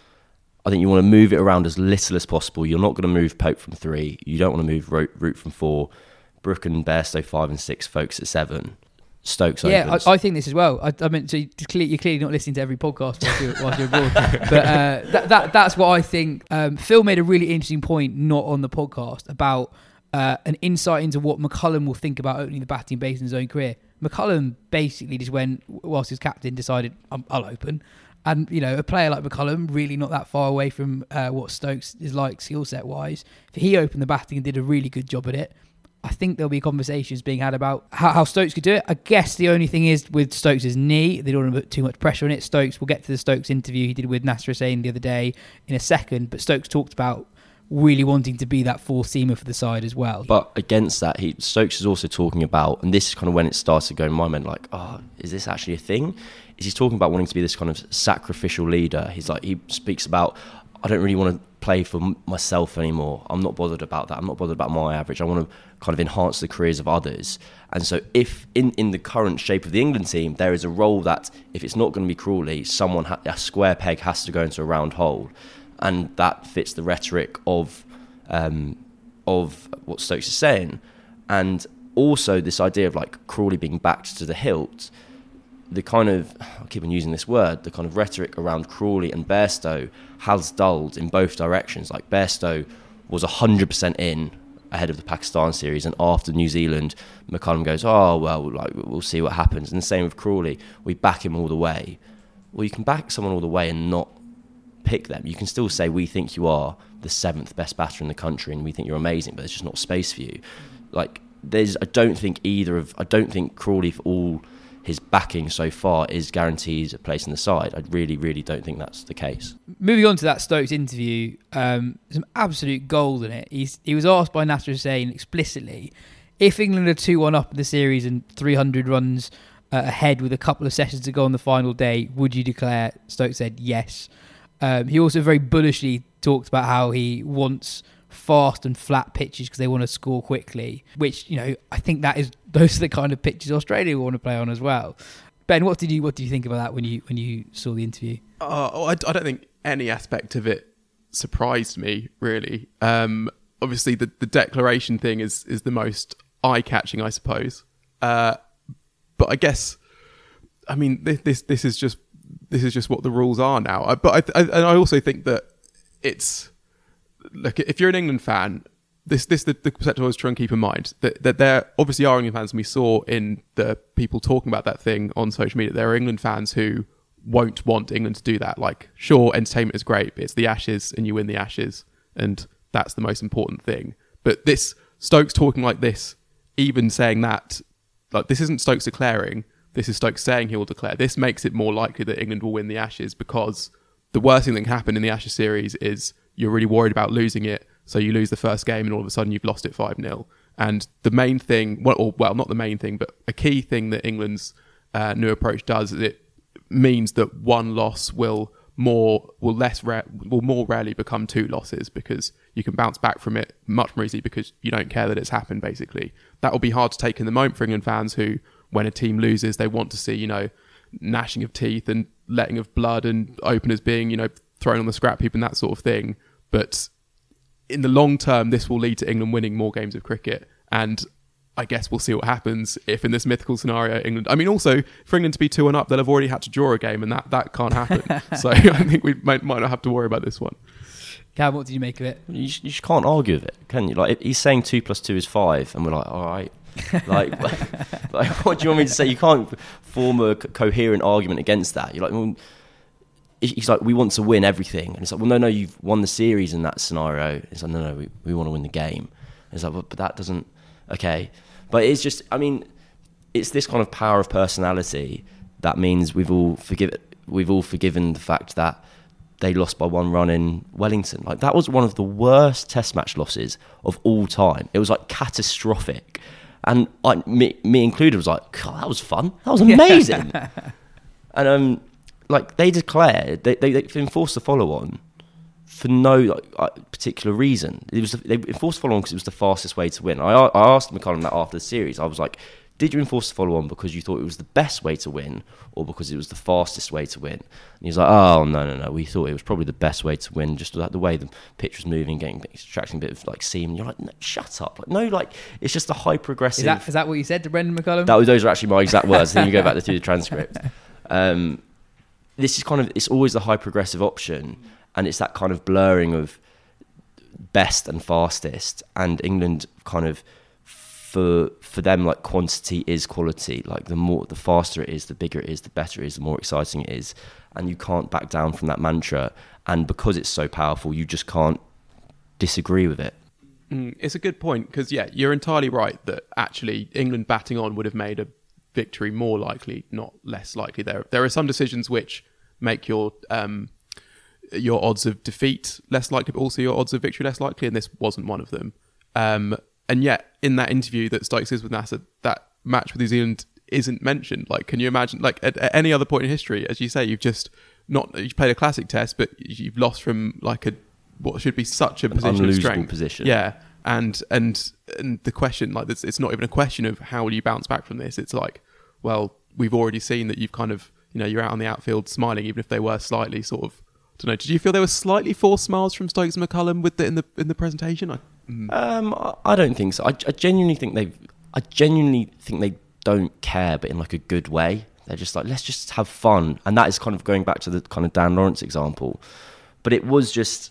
I think you want to move it around as little as possible. You're not going to move Pope from three. You don't want to move Root from four. Brook and Bairstow five and six. Folks at seven. Stokes yeah, opens. I, I think this as well. I, I mean, so you're clearly, you're clearly not listening to every podcast whilst you're, whilst you're abroad. But uh, that, that that's what I think. Um, Phil made a really interesting point, not on the podcast, about uh, an insight into what McCullum will think about opening the batting base in his own career. McCullum basically just went, whilst his captain decided, I'll open. And, you know, a player like McCullum, really not that far away from uh, what Stokes is like skill set wise. If he opened the batting and did a really good job at it, I think there'll be conversations being had about how, how Stokes could do it. I guess the only thing is with Stokes' knee, they don't want to put too much pressure on it. Stokes, we'll get to the Stokes interview he did with Nasser Hussain the other day in a second, but Stokes talked about really wanting to be that four-seamer for the side as well. But against that, he Stokes is also talking about, and this is kind of when it started going in my mind, like, oh, is this actually a thing? Is he's talking about wanting to be this kind of sacrificial leader. He's like, he speaks about, I don't really want to play for m- myself anymore. I'm not bothered about that. I'm not bothered about my average. I want to kind of enhance the careers of others. And so if in, in the current shape of the England team, there is a role that if it's not going to be Crawley, someone, ha- a square peg has to go into a round hole. And that fits the rhetoric of um, of what Stokes is saying. And also this idea of like Crawley being backed to the hilt, the kind of, I keep on using this word, the kind of rhetoric around Crawley and Bairstow has dulled in both directions. Like Bairstow was one hundred percent in ahead of the Pakistan series, and after New Zealand, McCullum goes, oh, well, like we'll see what happens. And the same with Crawley, we back him all the way. Well, you can back someone all the way and not pick them. You can still say we think you are the seventh best batter in the country and we think you're amazing, but there's just not space for you. Like there's, I don't think either of, I don't think Crawley for all his backing so far is guaranteed a place in the side. I really, really don't think that's the case. Moving on to that Stokes interview, um, some absolute gold in it. He's, he was asked by Nasser Hussain explicitly, if England are two one up in the series and three hundred runs uh, ahead with a couple of sessions to go on the final day, would you declare? Stokes said yes. Um, he also very bullishly talked about how he wants fast and flat pitches because they want to score quickly, which, you know, I think that is those are the kind of pitches Australia want to play on as well. Ben, what did you what did you think about that when you when you saw the interview? Uh, I, I don't think any aspect of it surprised me, really. Um, obviously, the, the declaration thing is is the most eye-catching, I suppose. Uh, but I guess, I mean, this this, this is just this is just what the rules are now. I, but I, I and I also think that it's, look, if you're an England fan, this this the, the perspective I always try and keep in mind that that there obviously are England fans, and we saw in the people talking about that thing on social media, there are England fans who won't want England to do that. Like, sure, entertainment is great, but it's the Ashes and you win the Ashes, and that's the most important thing. But this Stokes talking like this, even saying that, like, this isn't Stokes declaring, this is Stokes saying he will declare. This makes it more likely that England will win the Ashes, because the worst thing that can happen in the Ashes series is you're really worried about losing it, so you lose the first game and all of a sudden you've lost it five nil. And the main thing, well, or, well, not the main thing, but a key thing that England's uh, new approach does is it means that one loss will more will less rare, will more rarely become two losses, because you can bounce back from it much more easily because you don't care that it's happened. Basically, that will be hard to take in the moment for England fans who, when a team loses, they want to see, you know, gnashing of teeth and letting of blood and openers being, you know, thrown on the scrap heap and that sort of thing. But in the long term, this will lead to England winning more games of cricket, and I guess we'll see what happens if in this mythical scenario England, I mean, also for England to be two one up, they'll have already had to draw a game, and that, that can't happen. So I think we might, might not have to worry about this one. Cam, what did you make of it? You, you just can't argue with it, can you? Like, he's saying two plus two is five, and we're like, all right. like, like, what do you want me to say? You can't form a co- coherent argument against that. You're like, well, he's like, we want to win everything, and it's like, well, no, no, you've won the series in that scenario. It's like, no, no, we, we want to win the game. And it's like, but, but that doesn't. Okay, but it's just, I mean, it's this kind of power of personality that means we've all forgive, we've all forgiven the fact that they lost by one run in Wellington. Like, that was one of the worst Test match losses of all time. It was like catastrophic, and I, me, me included, was like, God, that was fun. That was amazing. And um, like they declared, they they, they enforced the follow on for no like, particular reason. It was they enforced the follow on because it was the fastest way to win. I I asked McCullum that after the series. I was like, did you enforce the follow on because you thought it was the best way to win, or because it was the fastest way to win? And he was like, oh no no no, we thought it was probably the best way to win, just like the way the pitch was moving, getting extracting a bit of like seam. And you're like, no, shut up, like, no, like it's just a hyper aggressive. Is that, is that what you said to Brendan McCullum? That was, those are actually my exact words. Then you go back through the transcript. Um, this is kind of, it's always the hyper aggressive option, and it's that kind of blurring of best and fastest, and England kind of, for for them, like, quantity is quality. Like, the more, the faster it is, the bigger it is, the better it is, the more exciting it is, and you can't back down from that mantra. And because it's so powerful, you just can't disagree with it. Mm, it's a good point because, yeah, you're entirely right that actually England batting on would have made a victory more likely, not less likely. There, there are some decisions which make your um, your odds of defeat less likely, but also your odds of victory less likely, and this wasn't one of them. Um, and yet, in that interview that Stokes is with Nasser, that match with New Zealand isn't mentioned. Like, can you imagine? Like at, at any other point in history, as you say, you've just not you've played a classic test, but you've lost from like a what should be such a An position of unlosable strength. position. Yeah, and and and the question, like, it's, it's not even a question of how will you bounce back from this. It's like, well, we've already seen that you've kind of, you know, you're out on the outfield smiling, even if they were slightly sort of. I don't know. Did you feel there were slightly forced smiles from Stokes and McCullum with the in the in the presentation? I, mm. Um, I- I don't think so. I, I genuinely think they, I genuinely think they don't care, but in like a good way. They're just like, let's just have fun, and that is kind of going back to the kind of Dan Lawrence example. But it was just,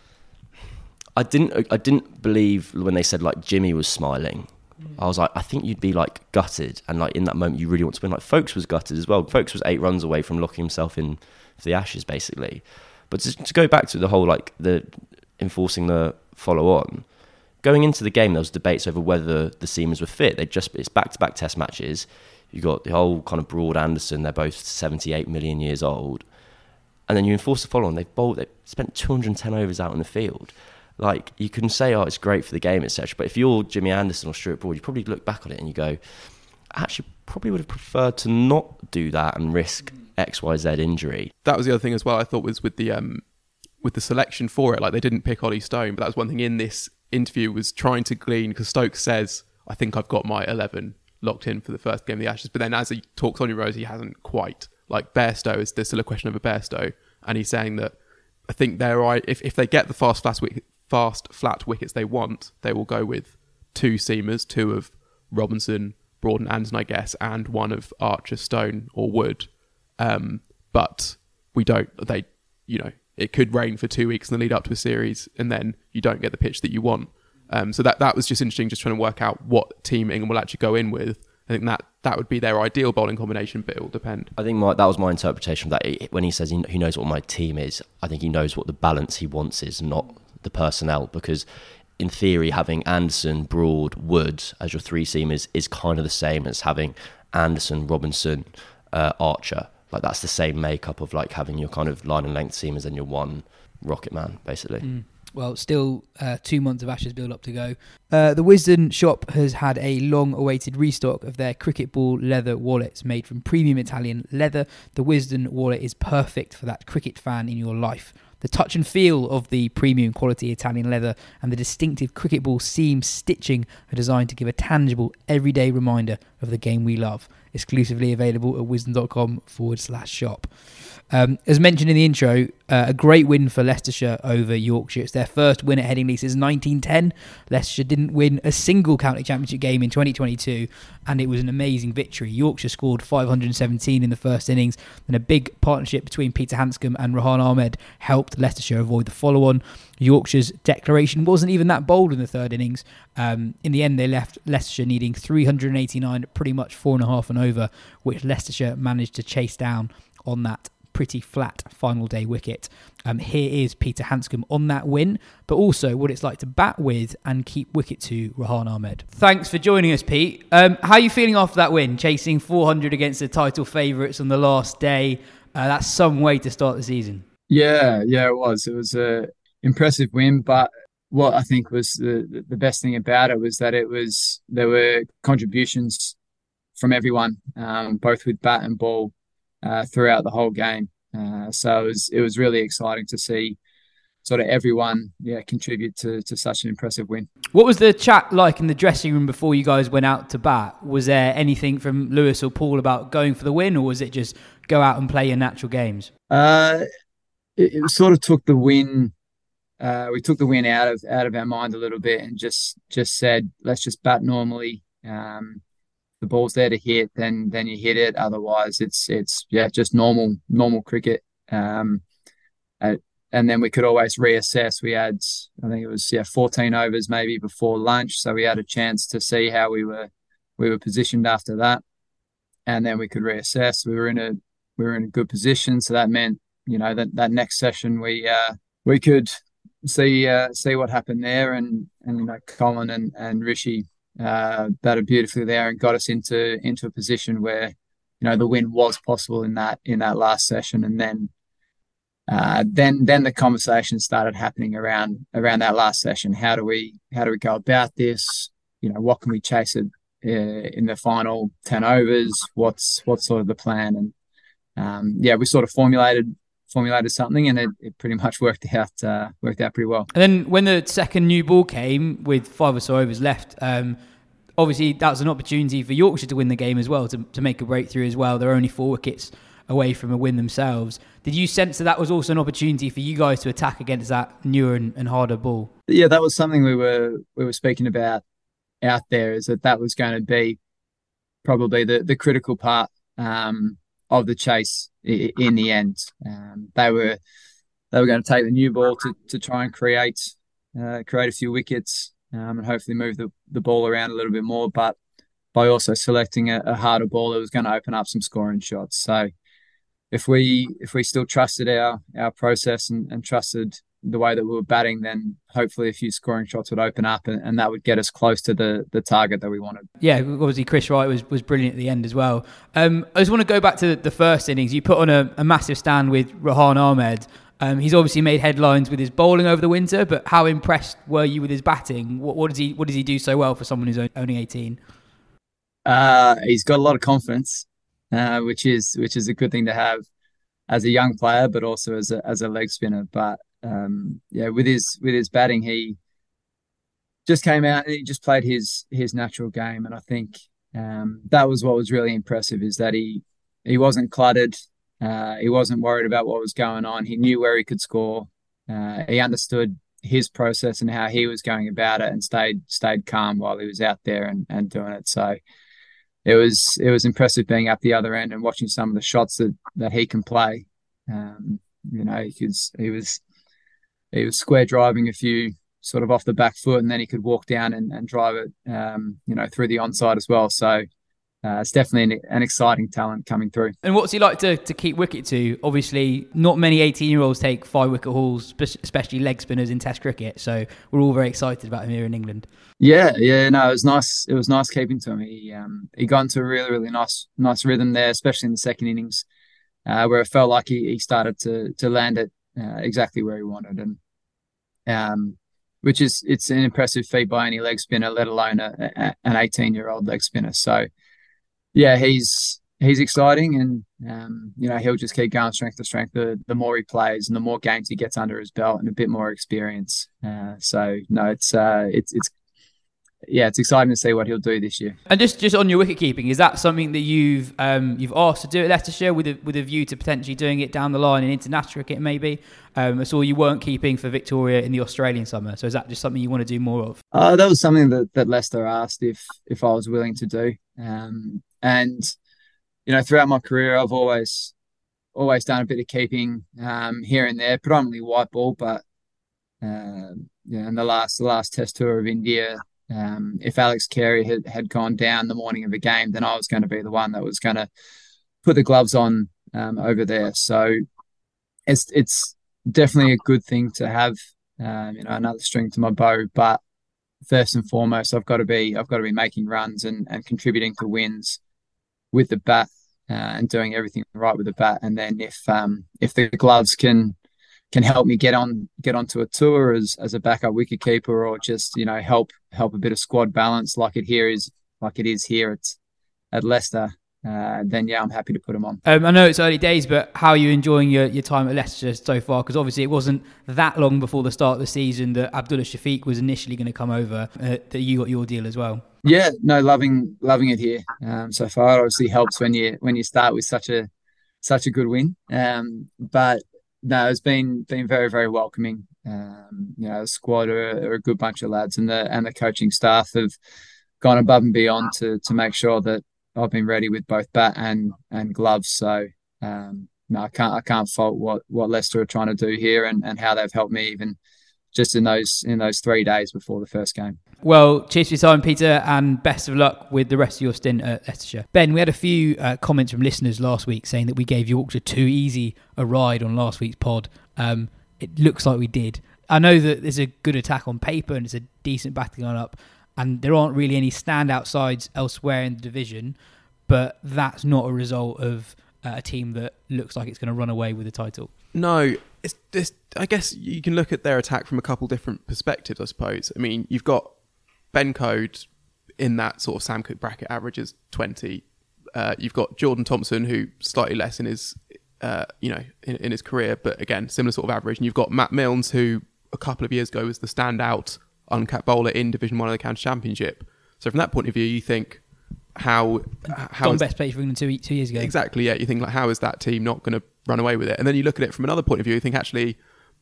I didn't, I didn't believe when they said like Jimmy was smiling. I was like, I think you'd be like gutted, and like in that moment you really want to win. Like Folkes was gutted as well. Folkes was eight runs away from locking himself in for the Ashes, basically. But to, to go back to the whole like the enforcing the follow on, going into the game there was debates over whether the seamers were fit. They just it's back to back Test matches. You got the whole kind of Broad Anderson. They're both seventy-eight million years old, and then you enforce the follow on. They've bowled. They spent two hundred ten overs out in the field. Like, you can say, oh, it's great for the game, et cetera. But if you're Jimmy Anderson or Stuart Broad, you probably look back on it and you go, actually, probably would have preferred to not do that and risk X Y Z injury. That was the other thing as well. I thought was with the um, with the selection for it. Like, they didn't pick Ollie Stone, but that was one thing in this interview was trying to glean, because Stokes says, I think I've got my eleven locked in for the first game of the Ashes. But then as he talks on Rose, he hasn't quite. Like Bairstow, is there's still a question over Bairstow, and he's saying that I think they're right. If if they get the fast fast wicket. fast, flat wickets they want, they will go with two seamers, two of Robinson, Broad and Anderson, I guess, and one of Archer, Stone or Wood. Um, but we don't, they, you know, it could rain for two weeks in the lead up to a series and then you don't get the pitch that you want. Um, so that that was just interesting, just trying to work out what team England will actually go in with. I think that that would be their ideal bowling combination, but it will depend. I think my, that was my interpretation of that. When he says he, he knows what my team is, I think he knows what the balance he wants is, not the personnel, because in theory having Anderson, Broad, Wood as your three seamers is kind of the same as having Anderson, Robinson, uh, Archer. Like, that's the same makeup of like having your kind of line and length seamers and your one rocket man, basically. Mm. Well, still uh, two months of Ashes build up to go. Uh, the Wisden shop has had a long-awaited restock of their cricket ball leather wallets made from premium Italian leather. The Wisden wallet is perfect for that cricket fan in your life. The touch and feel of the premium quality Italian leather and the distinctive cricket ball seam stitching are designed to give a tangible, everyday reminder of the game we love. Exclusively available at wisdom.com forward slash shop. Um, as mentioned in the intro, uh, a great win for Leicestershire over Yorkshire. It's their first win at Headingley since nineteen ten. Leicestershire didn't win a single county championship game in twenty twenty-two, and it was an amazing victory. Yorkshire scored five hundred seventeen in the first innings, and a big partnership between Peter Hanscom and Rahan Ahmed helped Leicestershire avoid the follow-on. Yorkshire's declaration wasn't even that bold in the third innings. Um, in the end, they left Leicestershire needing three hundred eighty-nine, pretty much four and a half and over, which Leicestershire managed to chase down on that pretty flat final day wicket. Um, here is Peter Hanscom on that win, but also what it's like to bat with and keep wicket to Rahan Ahmed. Thanks for joining us, Pete. Um, how are you feeling after that win, chasing four hundred against the title favourites on the last day? Uh, that's some way to start the season. Yeah, yeah, it was. It was a impressive win, but what I think was the the best thing about it was that it was there were contributions from everyone, um, both with bat and ball. Uh, throughout the whole game. Uh, so it was it was really exciting to see sort of everyone yeah contribute to, to such an impressive win. What was the chat like in the dressing room before you guys went out to bat? Was there anything from Lewis or Paul about going for the win, or was it just go out and play your natural games? Uh, it, it sort of took the win. Uh, we took the win out of out of our mind a little bit and just just said, let's just bat normally. Um, the ball's there to hit, then then you hit it. Otherwise, it's it's yeah just normal normal cricket. Um, uh, and then we could always reassess. We had I think it was yeah fourteen overs maybe before lunch, so we had a chance to see how we were we were positioned after that, and then we could reassess. We were in a we were in a good position, so that meant you know that that next session we uh, we could see uh, see what happened there, and and you know Colin and and Rishi uh, batted beautifully there and got us into into a position where you know the win was possible in that in that last session, and then uh, then then the conversation started happening around around that last session. How do we how do we go about this? You know, what can we chase it uh, in the final ten overs? What's what's sort of the plan? And um, yeah, we sort of formulated. formulated something, and it, it pretty much worked out uh, worked out pretty well. And then when the second new ball came with five or so overs left, um, obviously that was an opportunity for Yorkshire to win the game as well, to, to make a breakthrough as well. They're only four wickets away from a win themselves. Did you sense that that was also an opportunity for you guys to attack against that newer and, and harder ball? Yeah, that was something we were we were speaking about out there, is that that was going to be probably the, the critical part um, of the chase in the end. Um, they were they were going to take the new ball to, to try and create uh, create a few wickets um, and hopefully move the, the ball around a little bit more. But by also selecting a, a harder ball, it was going to open up some scoring shots. So if we if we still trusted our our process and, and trusted the way that we were batting, then hopefully a few scoring shots would open up, and, and that would get us close to the the target that we wanted. Yeah, obviously Chris Wright was, was brilliant at the end as well. Um, I just want to go back to the first innings. You put on a, a massive stand with Rehan Ahmed. Um, he's obviously made headlines with his bowling over the winter, but how impressed were you with his batting? What, what does he what does he do so well for someone who's only eighteen? Uh, he's got a lot of confidence, uh, which is which is a good thing to have as a young player, but also as a as a leg spinner. But um, yeah, with his with his batting, he just came out and he just played his his natural game, and I think um, that was what was really impressive, is that he he wasn't cluttered. Uh, he wasn't worried about what was going on. He knew where he could score. Uh, he understood his process and how he was going about it, and stayed stayed calm while he was out there and, and doing it. So it was it was impressive being up the other end and watching some of the shots that, that he can play. Um, you know, he was he was he was square driving a few sort of off the back foot, and then he could walk down and, and drive it, um, you know, through the onside as well. So. Uh, it's definitely an, an exciting talent coming through. And what's he like to, to keep wicket to? Obviously, not many eighteen-year-olds take five-wicket hauls, especially leg spinners in Test cricket. So we're all very excited about him here in England. Yeah, yeah, no, it was nice. It was nice keeping to him. He um, he got into a really, really nice, nice rhythm there, especially in the second innings, uh, where it felt like he, he started to to land it uh, exactly where he wanted, and um, which is it's an impressive feat by any leg spinner, let alone a, a, an eighteen-year-old leg spinner. So. Yeah, he's he's exciting, and um, you know he'll just keep going strength to strength. The the more he plays and the more games he gets under his belt and a bit more experience. Uh, so no, it's uh, it's it's yeah, it's exciting to see what he'll do this year. And just, just on your wicket keeping, is that something that you've um, you've asked to do at Leicestershire with a, with a view to potentially doing it down the line in international cricket maybe? Um, I saw you weren't keeping for Victoria in the Australian summer, so is that just something you want to do more of? Uh, that was something that, that Leicester asked if if I was willing to do. Um, and, you know, throughout my career, I've always always done a bit of keeping um, here and there, predominantly white ball, but uh, yeah, in the last the last Test tour of India, Um, if Alex Carey had, had gone down the morning of a game, then I was going to be the one that was going to put the gloves on um, over there. So it's it's definitely a good thing to have, um, you know, another string to my bow. But first and foremost, I've got to be I've got to be making runs and, and contributing to wins with the bat uh, and doing everything right with the bat. And then if um, if the gloves can. can help me get on get onto a tour as as a backup wicketkeeper, or just, you know, help help a bit of squad balance like it here is like it is here at at Leicester, uh, then yeah, I'm happy to put them on. Um, I know it's early days, but how are you enjoying your, your time at Leicester so far? Because obviously it wasn't that long before the start of the season that Abdullah Shafiq was initially going to come over, uh, that you got your deal as well. Yeah, no, loving loving it here um, so far. It obviously helps when you when you start with such a such a good win, um, but. No, it's been been very, very welcoming. Um, you know, the squad are, are a good bunch of lads, and the and the coaching staff have gone above and beyond to to make sure that I've been ready with both bat and and gloves. So um, no, I can't I can't fault what, what Leicester are trying to do here, and, and how they've helped me even just in those in those three days before the first game. Well, cheers for your time, Peter, and best of luck with the rest of your stint at Leicestershire. Ben, we had a few uh, comments from listeners last week saying that we gave Yorkshire too easy a ride on last week's pod. Um, it looks like we did. I know that there's a good attack on paper and it's a decent batting lineup, and there aren't really any standout sides elsewhere in the division, but that's not a result of uh, a team that looks like it's going to run away with the title. No, it's, it's, I guess you can look at their attack from a couple different perspectives, I suppose. I mean, you've got Ben Code in that sort of Sam Cook bracket, averages twenty. Uh, you've got Jordan Thompson, who slightly less in his, uh, you know, in, in his career, but again, similar sort of average. And you've got Matt Milnes, who a couple of years ago was the standout uncapped bowler in Division One of the County Championship. So from that point of view, you think how how Done is, best played for England two two years ago. Exactly, yeah. You think like how is that team not going to run away with it? And then you look at it from another point of view. You think actually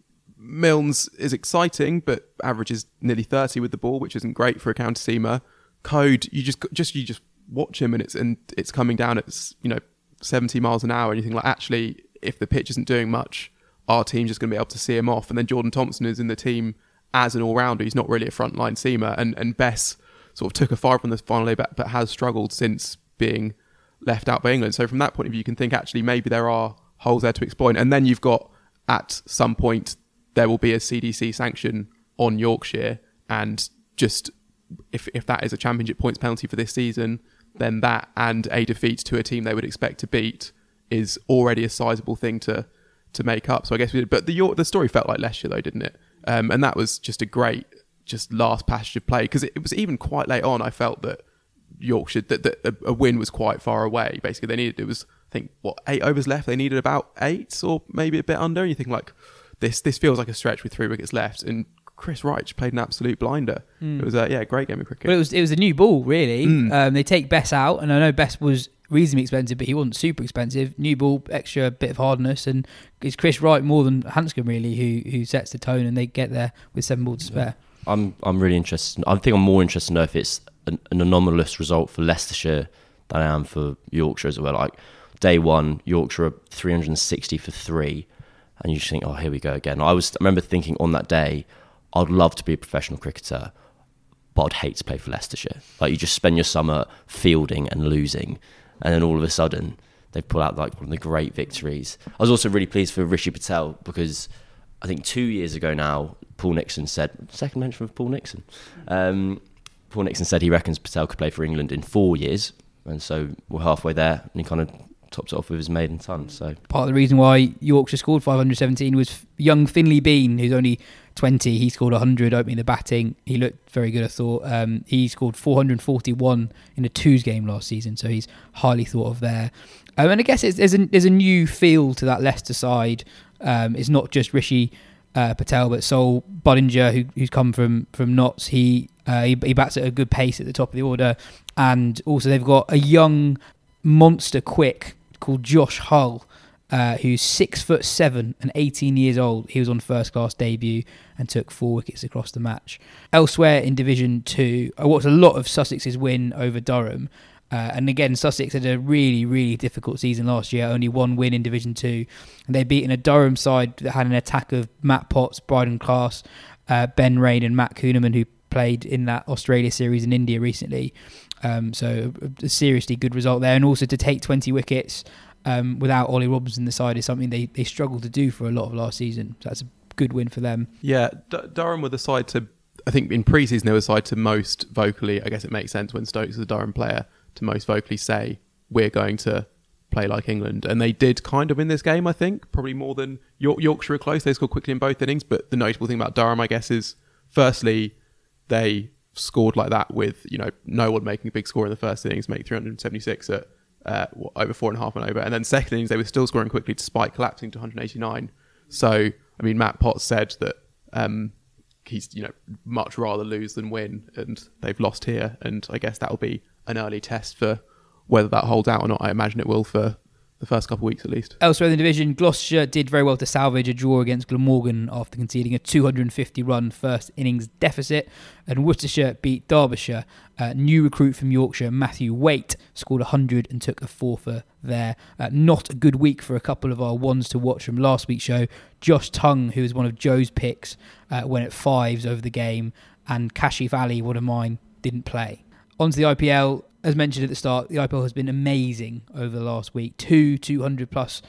Milnes is exciting, but averages nearly thirty with the ball, which isn't great for a counter seamer. Code, you just just you just watch him and it's and it's coming down at you know seventy miles an hour, and you think like actually if the pitch isn't doing much, our team's just going to be able to see him off. And then Jordan Thompson is in the team as an all-rounder. He's not really a frontline seamer, and and Bess sort of took a five from the final day, but, but has struggled since being left out by England. So from that point of view, you can think actually maybe there are holes there to exploit. And then you've got at some point there will be a C D C sanction on Yorkshire, and just if if that is a championship points penalty for this season, then that and a defeat to a team they would expect to beat is already a sizable thing to to make up. So I guess we did, but the York, the story felt like Leicestershire though, didn't it? Um, and that was just a great just last passage of play, because it, it was even quite late on. I felt that Yorkshire that, that a, a win was quite far away. Basically, they needed it was I think what eight overs left. They needed about eight or maybe a bit under. And you think like this this feels like a stretch with three wickets left, and Chris Wright played an absolute blinder. Mm. It was a yeah great game of cricket. Well, it was it was a new ball really. Mm. Um, they take Bess out, and I know Bess was reasonably expensive, but he wasn't super expensive. New ball, extra bit of hardness, and it's Chris Wright more than Hanscom really who who sets the tone, and they get there with seven balls to spare. I'm I'm really interested. I think I'm more interested to know if it's an, an anomalous result for Leicestershire than I am for Yorkshire as well. Like day one, Yorkshire are three hundred sixty for three, and you just think, oh, here we go again. I was I remember thinking on that day, I'd love to be a professional cricketer, but I'd hate to play for Leicestershire. Like you just spend your summer fielding and losing, and then all of a sudden they've put out like one of the great victories. I was also really pleased for Rishi Patel, because I think two years ago now, Paul Nixon said, second mention of Paul Nixon, um, Paul Nixon said he reckons Patel could play for England in four years, and so we're halfway there, and he kind of tops it off with his maiden ton. So part of the reason why Yorkshire scored five hundred seventeen was young Finley Bean, who's only twenty. He scored one hundred opening the batting. He looked very good, I thought. Um, he scored four hundred forty-one in a twos game last season, so he's highly thought of there. Um, and I guess it's, there's, a, there's a new feel to that Leicester side. Um, it's not just Rishi uh, Patel, but Sol Budinger, who, who's come from from Notts. He, uh, he he bats at a good pace at the top of the order, and also they've got a young monster quick called Josh Hull, uh, who's six foot seven and eighteen years old. He was on first class debut and took four wickets across the match. Elsewhere in Division Two, I watched a lot of Sussex's win over Durham. Uh, and again, Sussex had a really, really difficult season last year. Only one win in Division Two, and they beaten a Durham side that had an attack of Matt Potts, Bryden Class, uh, Ben Rain, and Matt Kuhneman, who played in that Australia series in India recently. Um, so a, a seriously good result there, and also to take twenty wickets um, without Ollie Robinson in the side is something they they struggled to do for a lot of last season. So that's a good win for them. Yeah, D- Durham were the side to, I think in pre-season they were the side to most vocally. I guess it makes sense when Stokes is a Durham player to most vocally say we're going to play like England, and they did kind of in this game. I think probably more than York- Yorkshire are close. They scored quickly in both innings, but the notable thing about Durham, I guess, is firstly they scored like that with you know no one making a big score in the first innings, make three hundred seventy-six at uh, what, over four and a half and over, and then second innings they were still scoring quickly despite collapsing to one hundred eighty-nine. So I mean, Matt Potts said that um, he's you know much rather lose than win, and they've lost here, and I guess that will be an early test for whether that holds out or not. I imagine it will for the first couple of weeks at least. Elsewhere in the division, Gloucestershire did very well to salvage a draw against Glamorgan after conceding a two hundred fifty run first innings deficit, and Worcestershire beat Derbyshire. Uh, new recruit from Yorkshire, Matthew Waite, scored one hundred and took a fourfer there. Uh, not a good week for a couple of our ones to watch from last week's show. Josh Tongue, who was one of Joe's picks, uh, went at fives over the game, and Kashif Ali, one of mine, didn't play. On to the I P L. As mentioned at the start, the I P L has been amazing over the last week. Two two hundred plus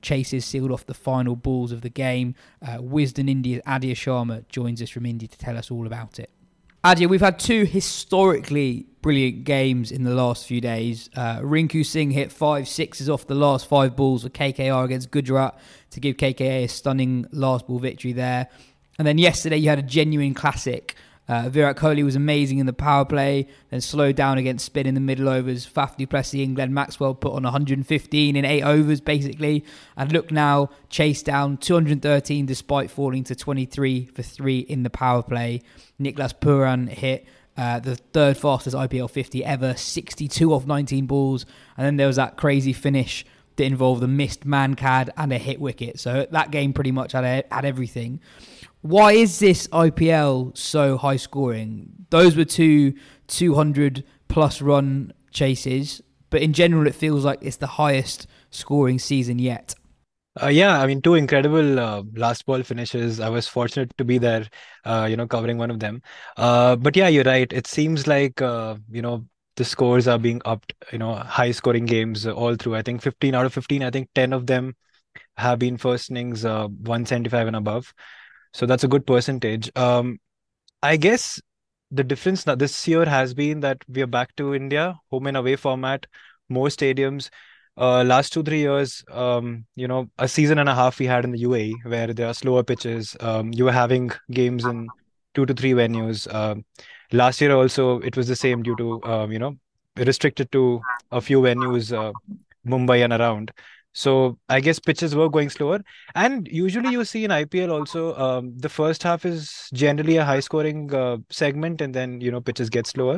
chases sealed off the final balls of the game. Uh, Wisden India's Adya Sharma joins us from India to tell us all about it. Adya, we've had two historically brilliant games in the last few days. Uh, Rinku Singh hit five sixes off the last five balls with K K R against Gujarat to give K K A a stunning last ball victory there. And then yesterday you had a genuine classic. Uh, Virat Kohli was amazing in the power play, then slowed down against spin in the middle overs. Faf du Plessis and Glenn Maxwell put on one hundred fifteen in eight overs, basically. And look now, chased down two hundred thirteen despite falling to twenty-three for three in the power play. Niklas Puran hit uh, the third fastest I P L fifty ever, sixty-two off nineteen balls. And then there was that crazy finish that involved a missed man-cad and a hit wicket. So that game pretty much had, a, had everything. Why is this I P L so high scoring? Those were two two hundred plus run chases, but in general it feels like it's the highest scoring season yet. Uh, yeah, I mean, two incredible uh, last ball finishes. I was fortunate to be there, uh, you know, covering one of them. Uh, but yeah, you're right. It seems like, uh, you know, the scores are being upped, you know, high scoring games all through. I think fifteen out of fifteen, I think ten of them have been first innings uh, one seventy-five and above. So that's a good percentage. Um, I guess the difference now this year has been that we are back to India, home and away format, more stadiums. Uh, last two, three years, um, you know, a season and a half we had in the U A E where there are slower pitches. Um, you were having games in two to three venues. Um, last year also, it was the same due to, um, you know, restricted to a few venues, uh, Mumbai and around. So I guess pitches were going slower. And usually you see in I P L also, um, the first half is generally a high scoring uh, segment and then, you know, pitches get slower.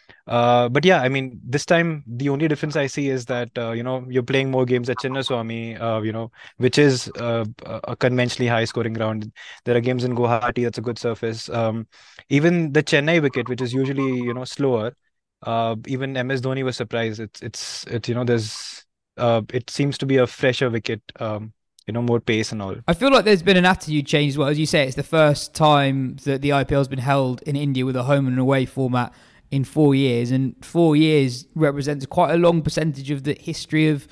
Uh, but yeah, I mean, this time the only difference I see is that, uh, you know, you're playing more games at Chinnaswamy, uh, you know, which is uh, a conventionally high scoring ground. There are games in Guwahati, that's a good surface. Um, even the Chennai wicket, which is usually, you know, slower, uh, even M S Dhoni was surprised. It's, it's, it, you know, there's, uh, it seems to be a fresher wicket, um, you know, more pace and all. I feel like there's been an attitude change as well. As you say, it's the first time that the I P L has been held in India with a home and away format in four years, and four years represents quite a long percentage of the history of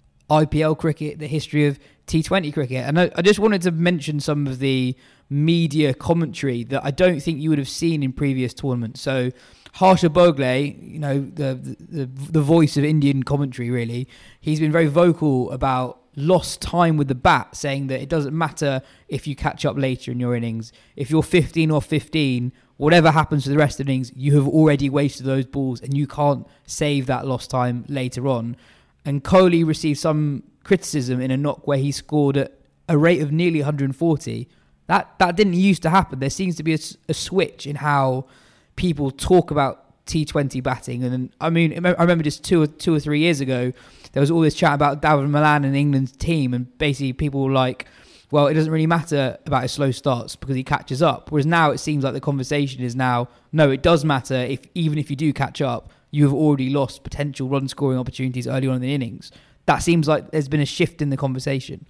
I P L cricket, the history of T twenty cricket. And I, I just wanted to mention some of the media commentary that I don't think you would have seen in previous tournaments. So Harsha Bhogle, you know, the, the the voice of Indian commentary, really, he's been very vocal about lost time with the bat, saying that it doesn't matter if you catch up later in your innings. If you're fifteen or fifteen, whatever happens to the rest of the innings, you have already wasted those balls and you can't save that lost time later on. And Kohli received some criticism in a knock where he scored at a rate of nearly one hundred forty. That that didn't used to happen. There seems to be a, a switch in how people talk about T twenty batting. And I mean, I remember just two or, two or three years ago, there was all this chat about David Malan and England's team, and basically people were like, well, it doesn't really matter about his slow starts because he catches up. Whereas now it seems like the conversation is now, no, it does matter if even if you do catch up, you have already lost potential run scoring opportunities early on in the innings. That seems like there's been a shift in the conversation.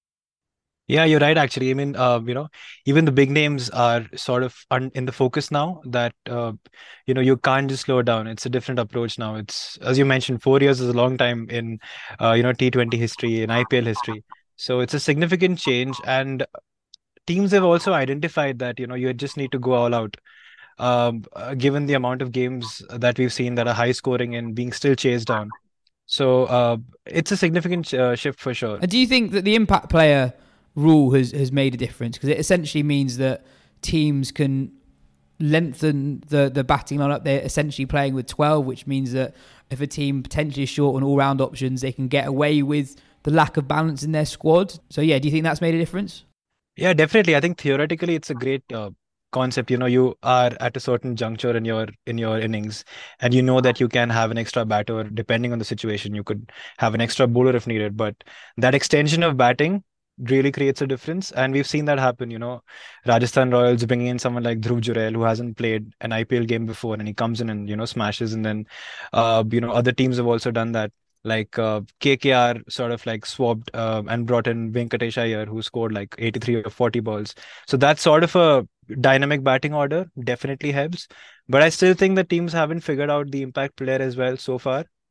Yeah, you're right, actually. I mean, uh, you know, even the big names are sort of un- in the focus now that, uh, you know, you can't just slow down. It's a different approach now. It's, as you mentioned, four years is a long time in, uh, you know, T twenty history, in I P L history. So it's a significant change. And teams have also identified that, you know, you just need to go all out. Um, uh, given the amount of games that we've seen that are high scoring and being still chased down. So uh, it's a significant uh, shift for sure. And do you think that the impact player rule has, has made a difference? Because it essentially means that teams can lengthen the, the batting lineup. They're essentially playing with twelve, which means that if a team potentially is short on all-round options, they can get away with the lack of balance in their squad. So yeah, do you think that's made a difference? Yeah, definitely. I think theoretically it's a great uh, concept. You know, you are at a certain juncture in your in your innings and you know that you can have an extra batter. Depending on the situation, you could have an extra bowler if needed. But that extension of batting really creates a difference, and we've seen that happen. You know, Rajasthan Royals bringing in someone like Dhruv Jurel who hasn't played an I P L game before, and he comes in and, you know, smashes. And then uh, you know, other teams have also done that, like uh, K K R sort of like swapped uh, and brought in Venkatesh Iyer, who scored like eighty-three or forty balls. So that sort of a dynamic batting order definitely helps, but I still think the teams haven't figured out the impact player as well so far.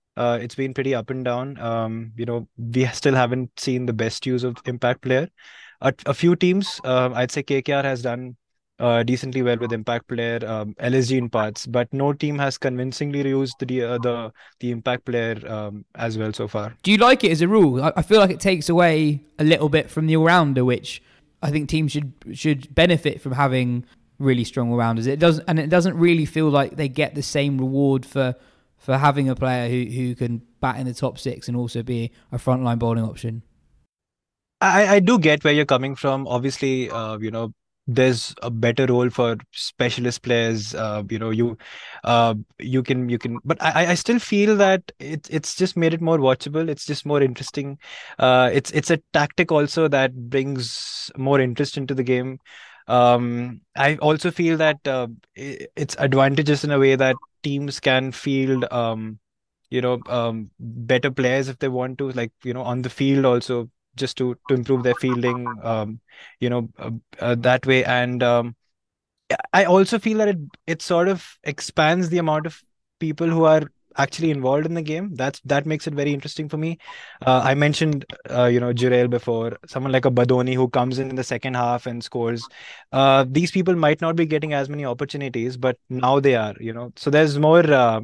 Uh, it's been pretty up and down. Um, you know, we still haven't seen the best use of impact player. A, a few teams, uh, I'd say K K R has done uh, decently well with impact player, um, L S G in parts, but no team has convincingly used the uh, the the impact player um, as well so far. Do you like it as a rule? I, I feel like it takes away a little bit from the all-rounder, which I think teams should should benefit from having really strong all-rounders. It doesn't, and it doesn't really feel like they get the same reward for for having a player who, who can bat in the top six and also be a frontline bowling option. I, I do get where you're coming from. Obviously, uh, you know, there's a better role for specialist players. Uh, you know, you uh, you can you can, but I, I still feel that it, it's just made it more watchable. It's just more interesting. Uh, it's it's a tactic also that brings more interest into the game. Um, I also feel that uh, it's advantageous in a way that teams can field, um, you know, um, better players if they want to, like, you know, on the field also, just to, to improve their fielding, um, you know, uh, uh, that way. And um, I also feel that it, it sort of expands the amount of people who are actually involved in the game. That's that makes it very interesting for me. Uh, I mentioned, uh, you know, Jurel before. Someone like a Badoni who comes in in the second half and scores. Uh, these people might not be getting as many opportunities, but now they are. You know, so there's more. Uh,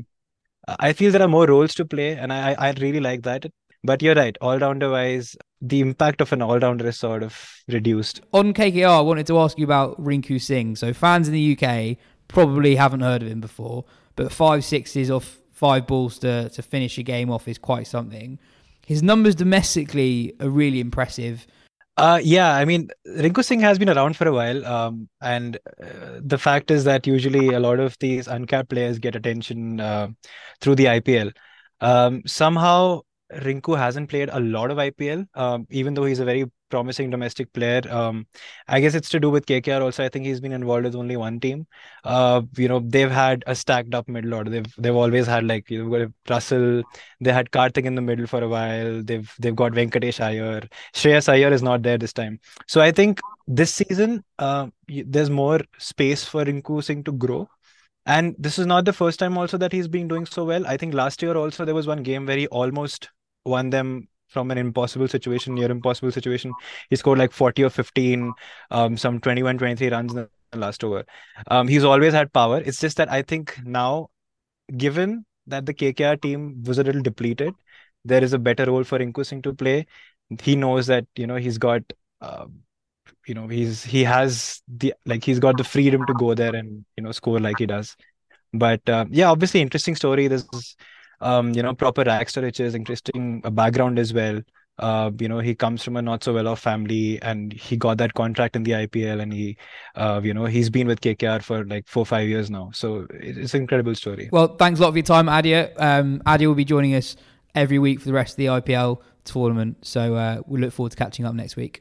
I feel there are more roles to play, and I I really like that. But you're right, all-rounder wise, the impact of an all-rounder is sort of reduced. On K K R, I wanted to ask you about Rinku Singh. So fans in the U K probably haven't heard of him before, but five sixes off five balls to, to finish a game off is quite something. His numbers domestically are really impressive. Uh, yeah, I mean, Rinku Singh has been around for a while, um, and uh, the fact is that usually a lot of these uncapped players get attention uh, through the I P L. Um, somehow, Rinku hasn't played a lot of I P L, um, even though he's a very promising domestic player. Um, I guess it's to do with K K R also. I think he's been involved with only one team. Uh, you know, they've had a stacked up middle order. They've they've always had, like, you know, Russell. They had Karthik in the middle for a while. They've they've got Venkatesh Iyer. Shreyas Iyer is not there this time. So I think this season, uh, there's more space for Rinku Singh to grow. And this is not the first time also that he's been doing so well. I think last year also there was one game where he almost won them from an impossible situation, near impossible situation. He scored like forty or fifteen, um, some twenty-one, twenty-three runs in the last over. Um, he's always had power. It's just that I think now, given that the K K R team was a little depleted, there is a better role for Rinku Singh to play. He knows that, you know, he's got, uh, you know, he's he has the, like, he's got the freedom to go there and, you know, score like he does. But uh, yeah, obviously interesting story. This is, um, you know, proper rags to riches, interesting background as well. Uh, you know, he comes from a not so well off family, and he got that contract in the I P L, and he, uh, you know, he's been with K K R for like four, five years now. So it's an incredible story. Well, thanks a lot for your time, Adia. Um, Adia will be joining us every week for the rest of the I P L tournament. So uh, we look forward to catching up next week.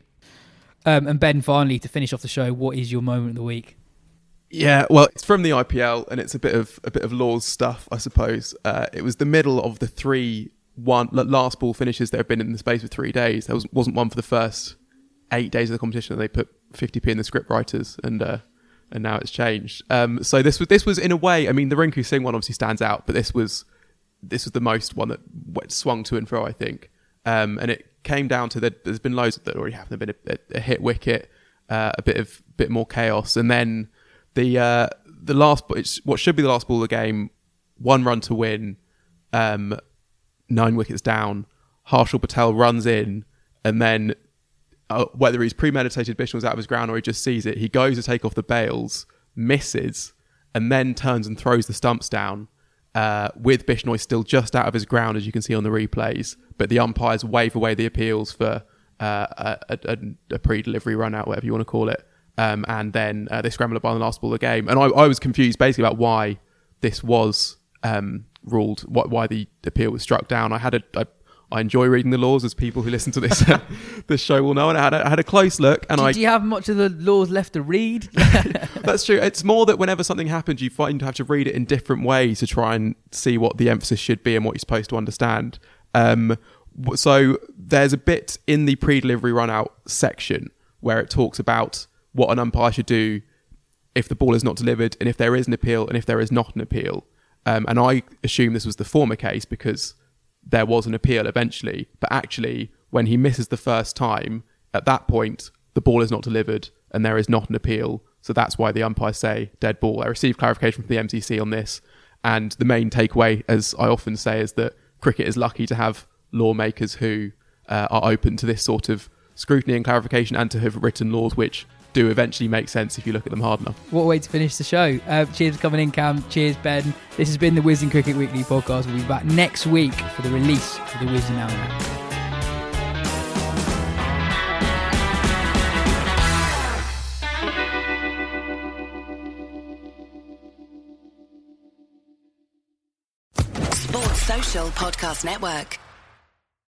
Um, and Ben, finally, to finish off the show, what is your moment of the week? Yeah, well, it's from the I P L, and it's a bit of a bit of Laws stuff, I suppose. Uh, it was the middle of the three one last ball finishes that have been in the space of three days. There was, wasn't one for the first eight days of the competition, and they put fifty p in the script writers, and uh, and now it's changed. Um, so this was this was in a way, I mean, the Rinku Singh one obviously stands out, but this was this was the most one that swung to and fro, I think. Um, and it came down to that there's been loads that already happened. There's been a, a hit wicket, uh, a bit of bit more chaos, and then the uh, the last, it's what should be the last ball of the game, one run to win, um, nine wickets down. Harshal Patel runs in, and then uh, whether he's premeditated Bishnell's out of his ground or he just sees it, he goes to take off the bails, misses, and then turns and throws the stumps down. Uh, with Bishnell still just out of his ground, as you can see on the replays, but the umpires wave away the appeals for uh, a, a, a pre-delivery run out, whatever you want to call it, um, and then uh, they scramble it by the last ball of the game. And I, I was confused basically about why this was um, ruled, why, why the appeal was struck down. I had a, a I enjoy reading the laws, as people who listen to this this show will know, and I had a, I had a close look. And do, I do you have much of the laws left to read? That's true. It's more that whenever something happens, you find you have to read it in different ways to try and see what the emphasis should be and what you're supposed to understand. Um, so there's a bit in the pre-delivery run-out section where it talks about what an umpire should do if the ball is not delivered, and if there is an appeal, and if there is not an appeal. Um, and I assume this was the former case because there was an appeal eventually. But actually, when he misses the first time, at that point, the ball is not delivered and there is not an appeal. So that's why the umpires say dead ball. I received clarification from the M C C on this. And the main takeaway, as I often say, is that cricket is lucky to have lawmakers who uh, are open to this sort of scrutiny and clarification, and to have written laws which do eventually make sense if you look at them hard enough. What a way to finish the show. Uh, cheers for coming in, Cam. Cheers, Ben. This has been the Wisden Cricket Weekly podcast. We'll be back next week for the release of the Wisden Almanac. Sports Social Podcast Network.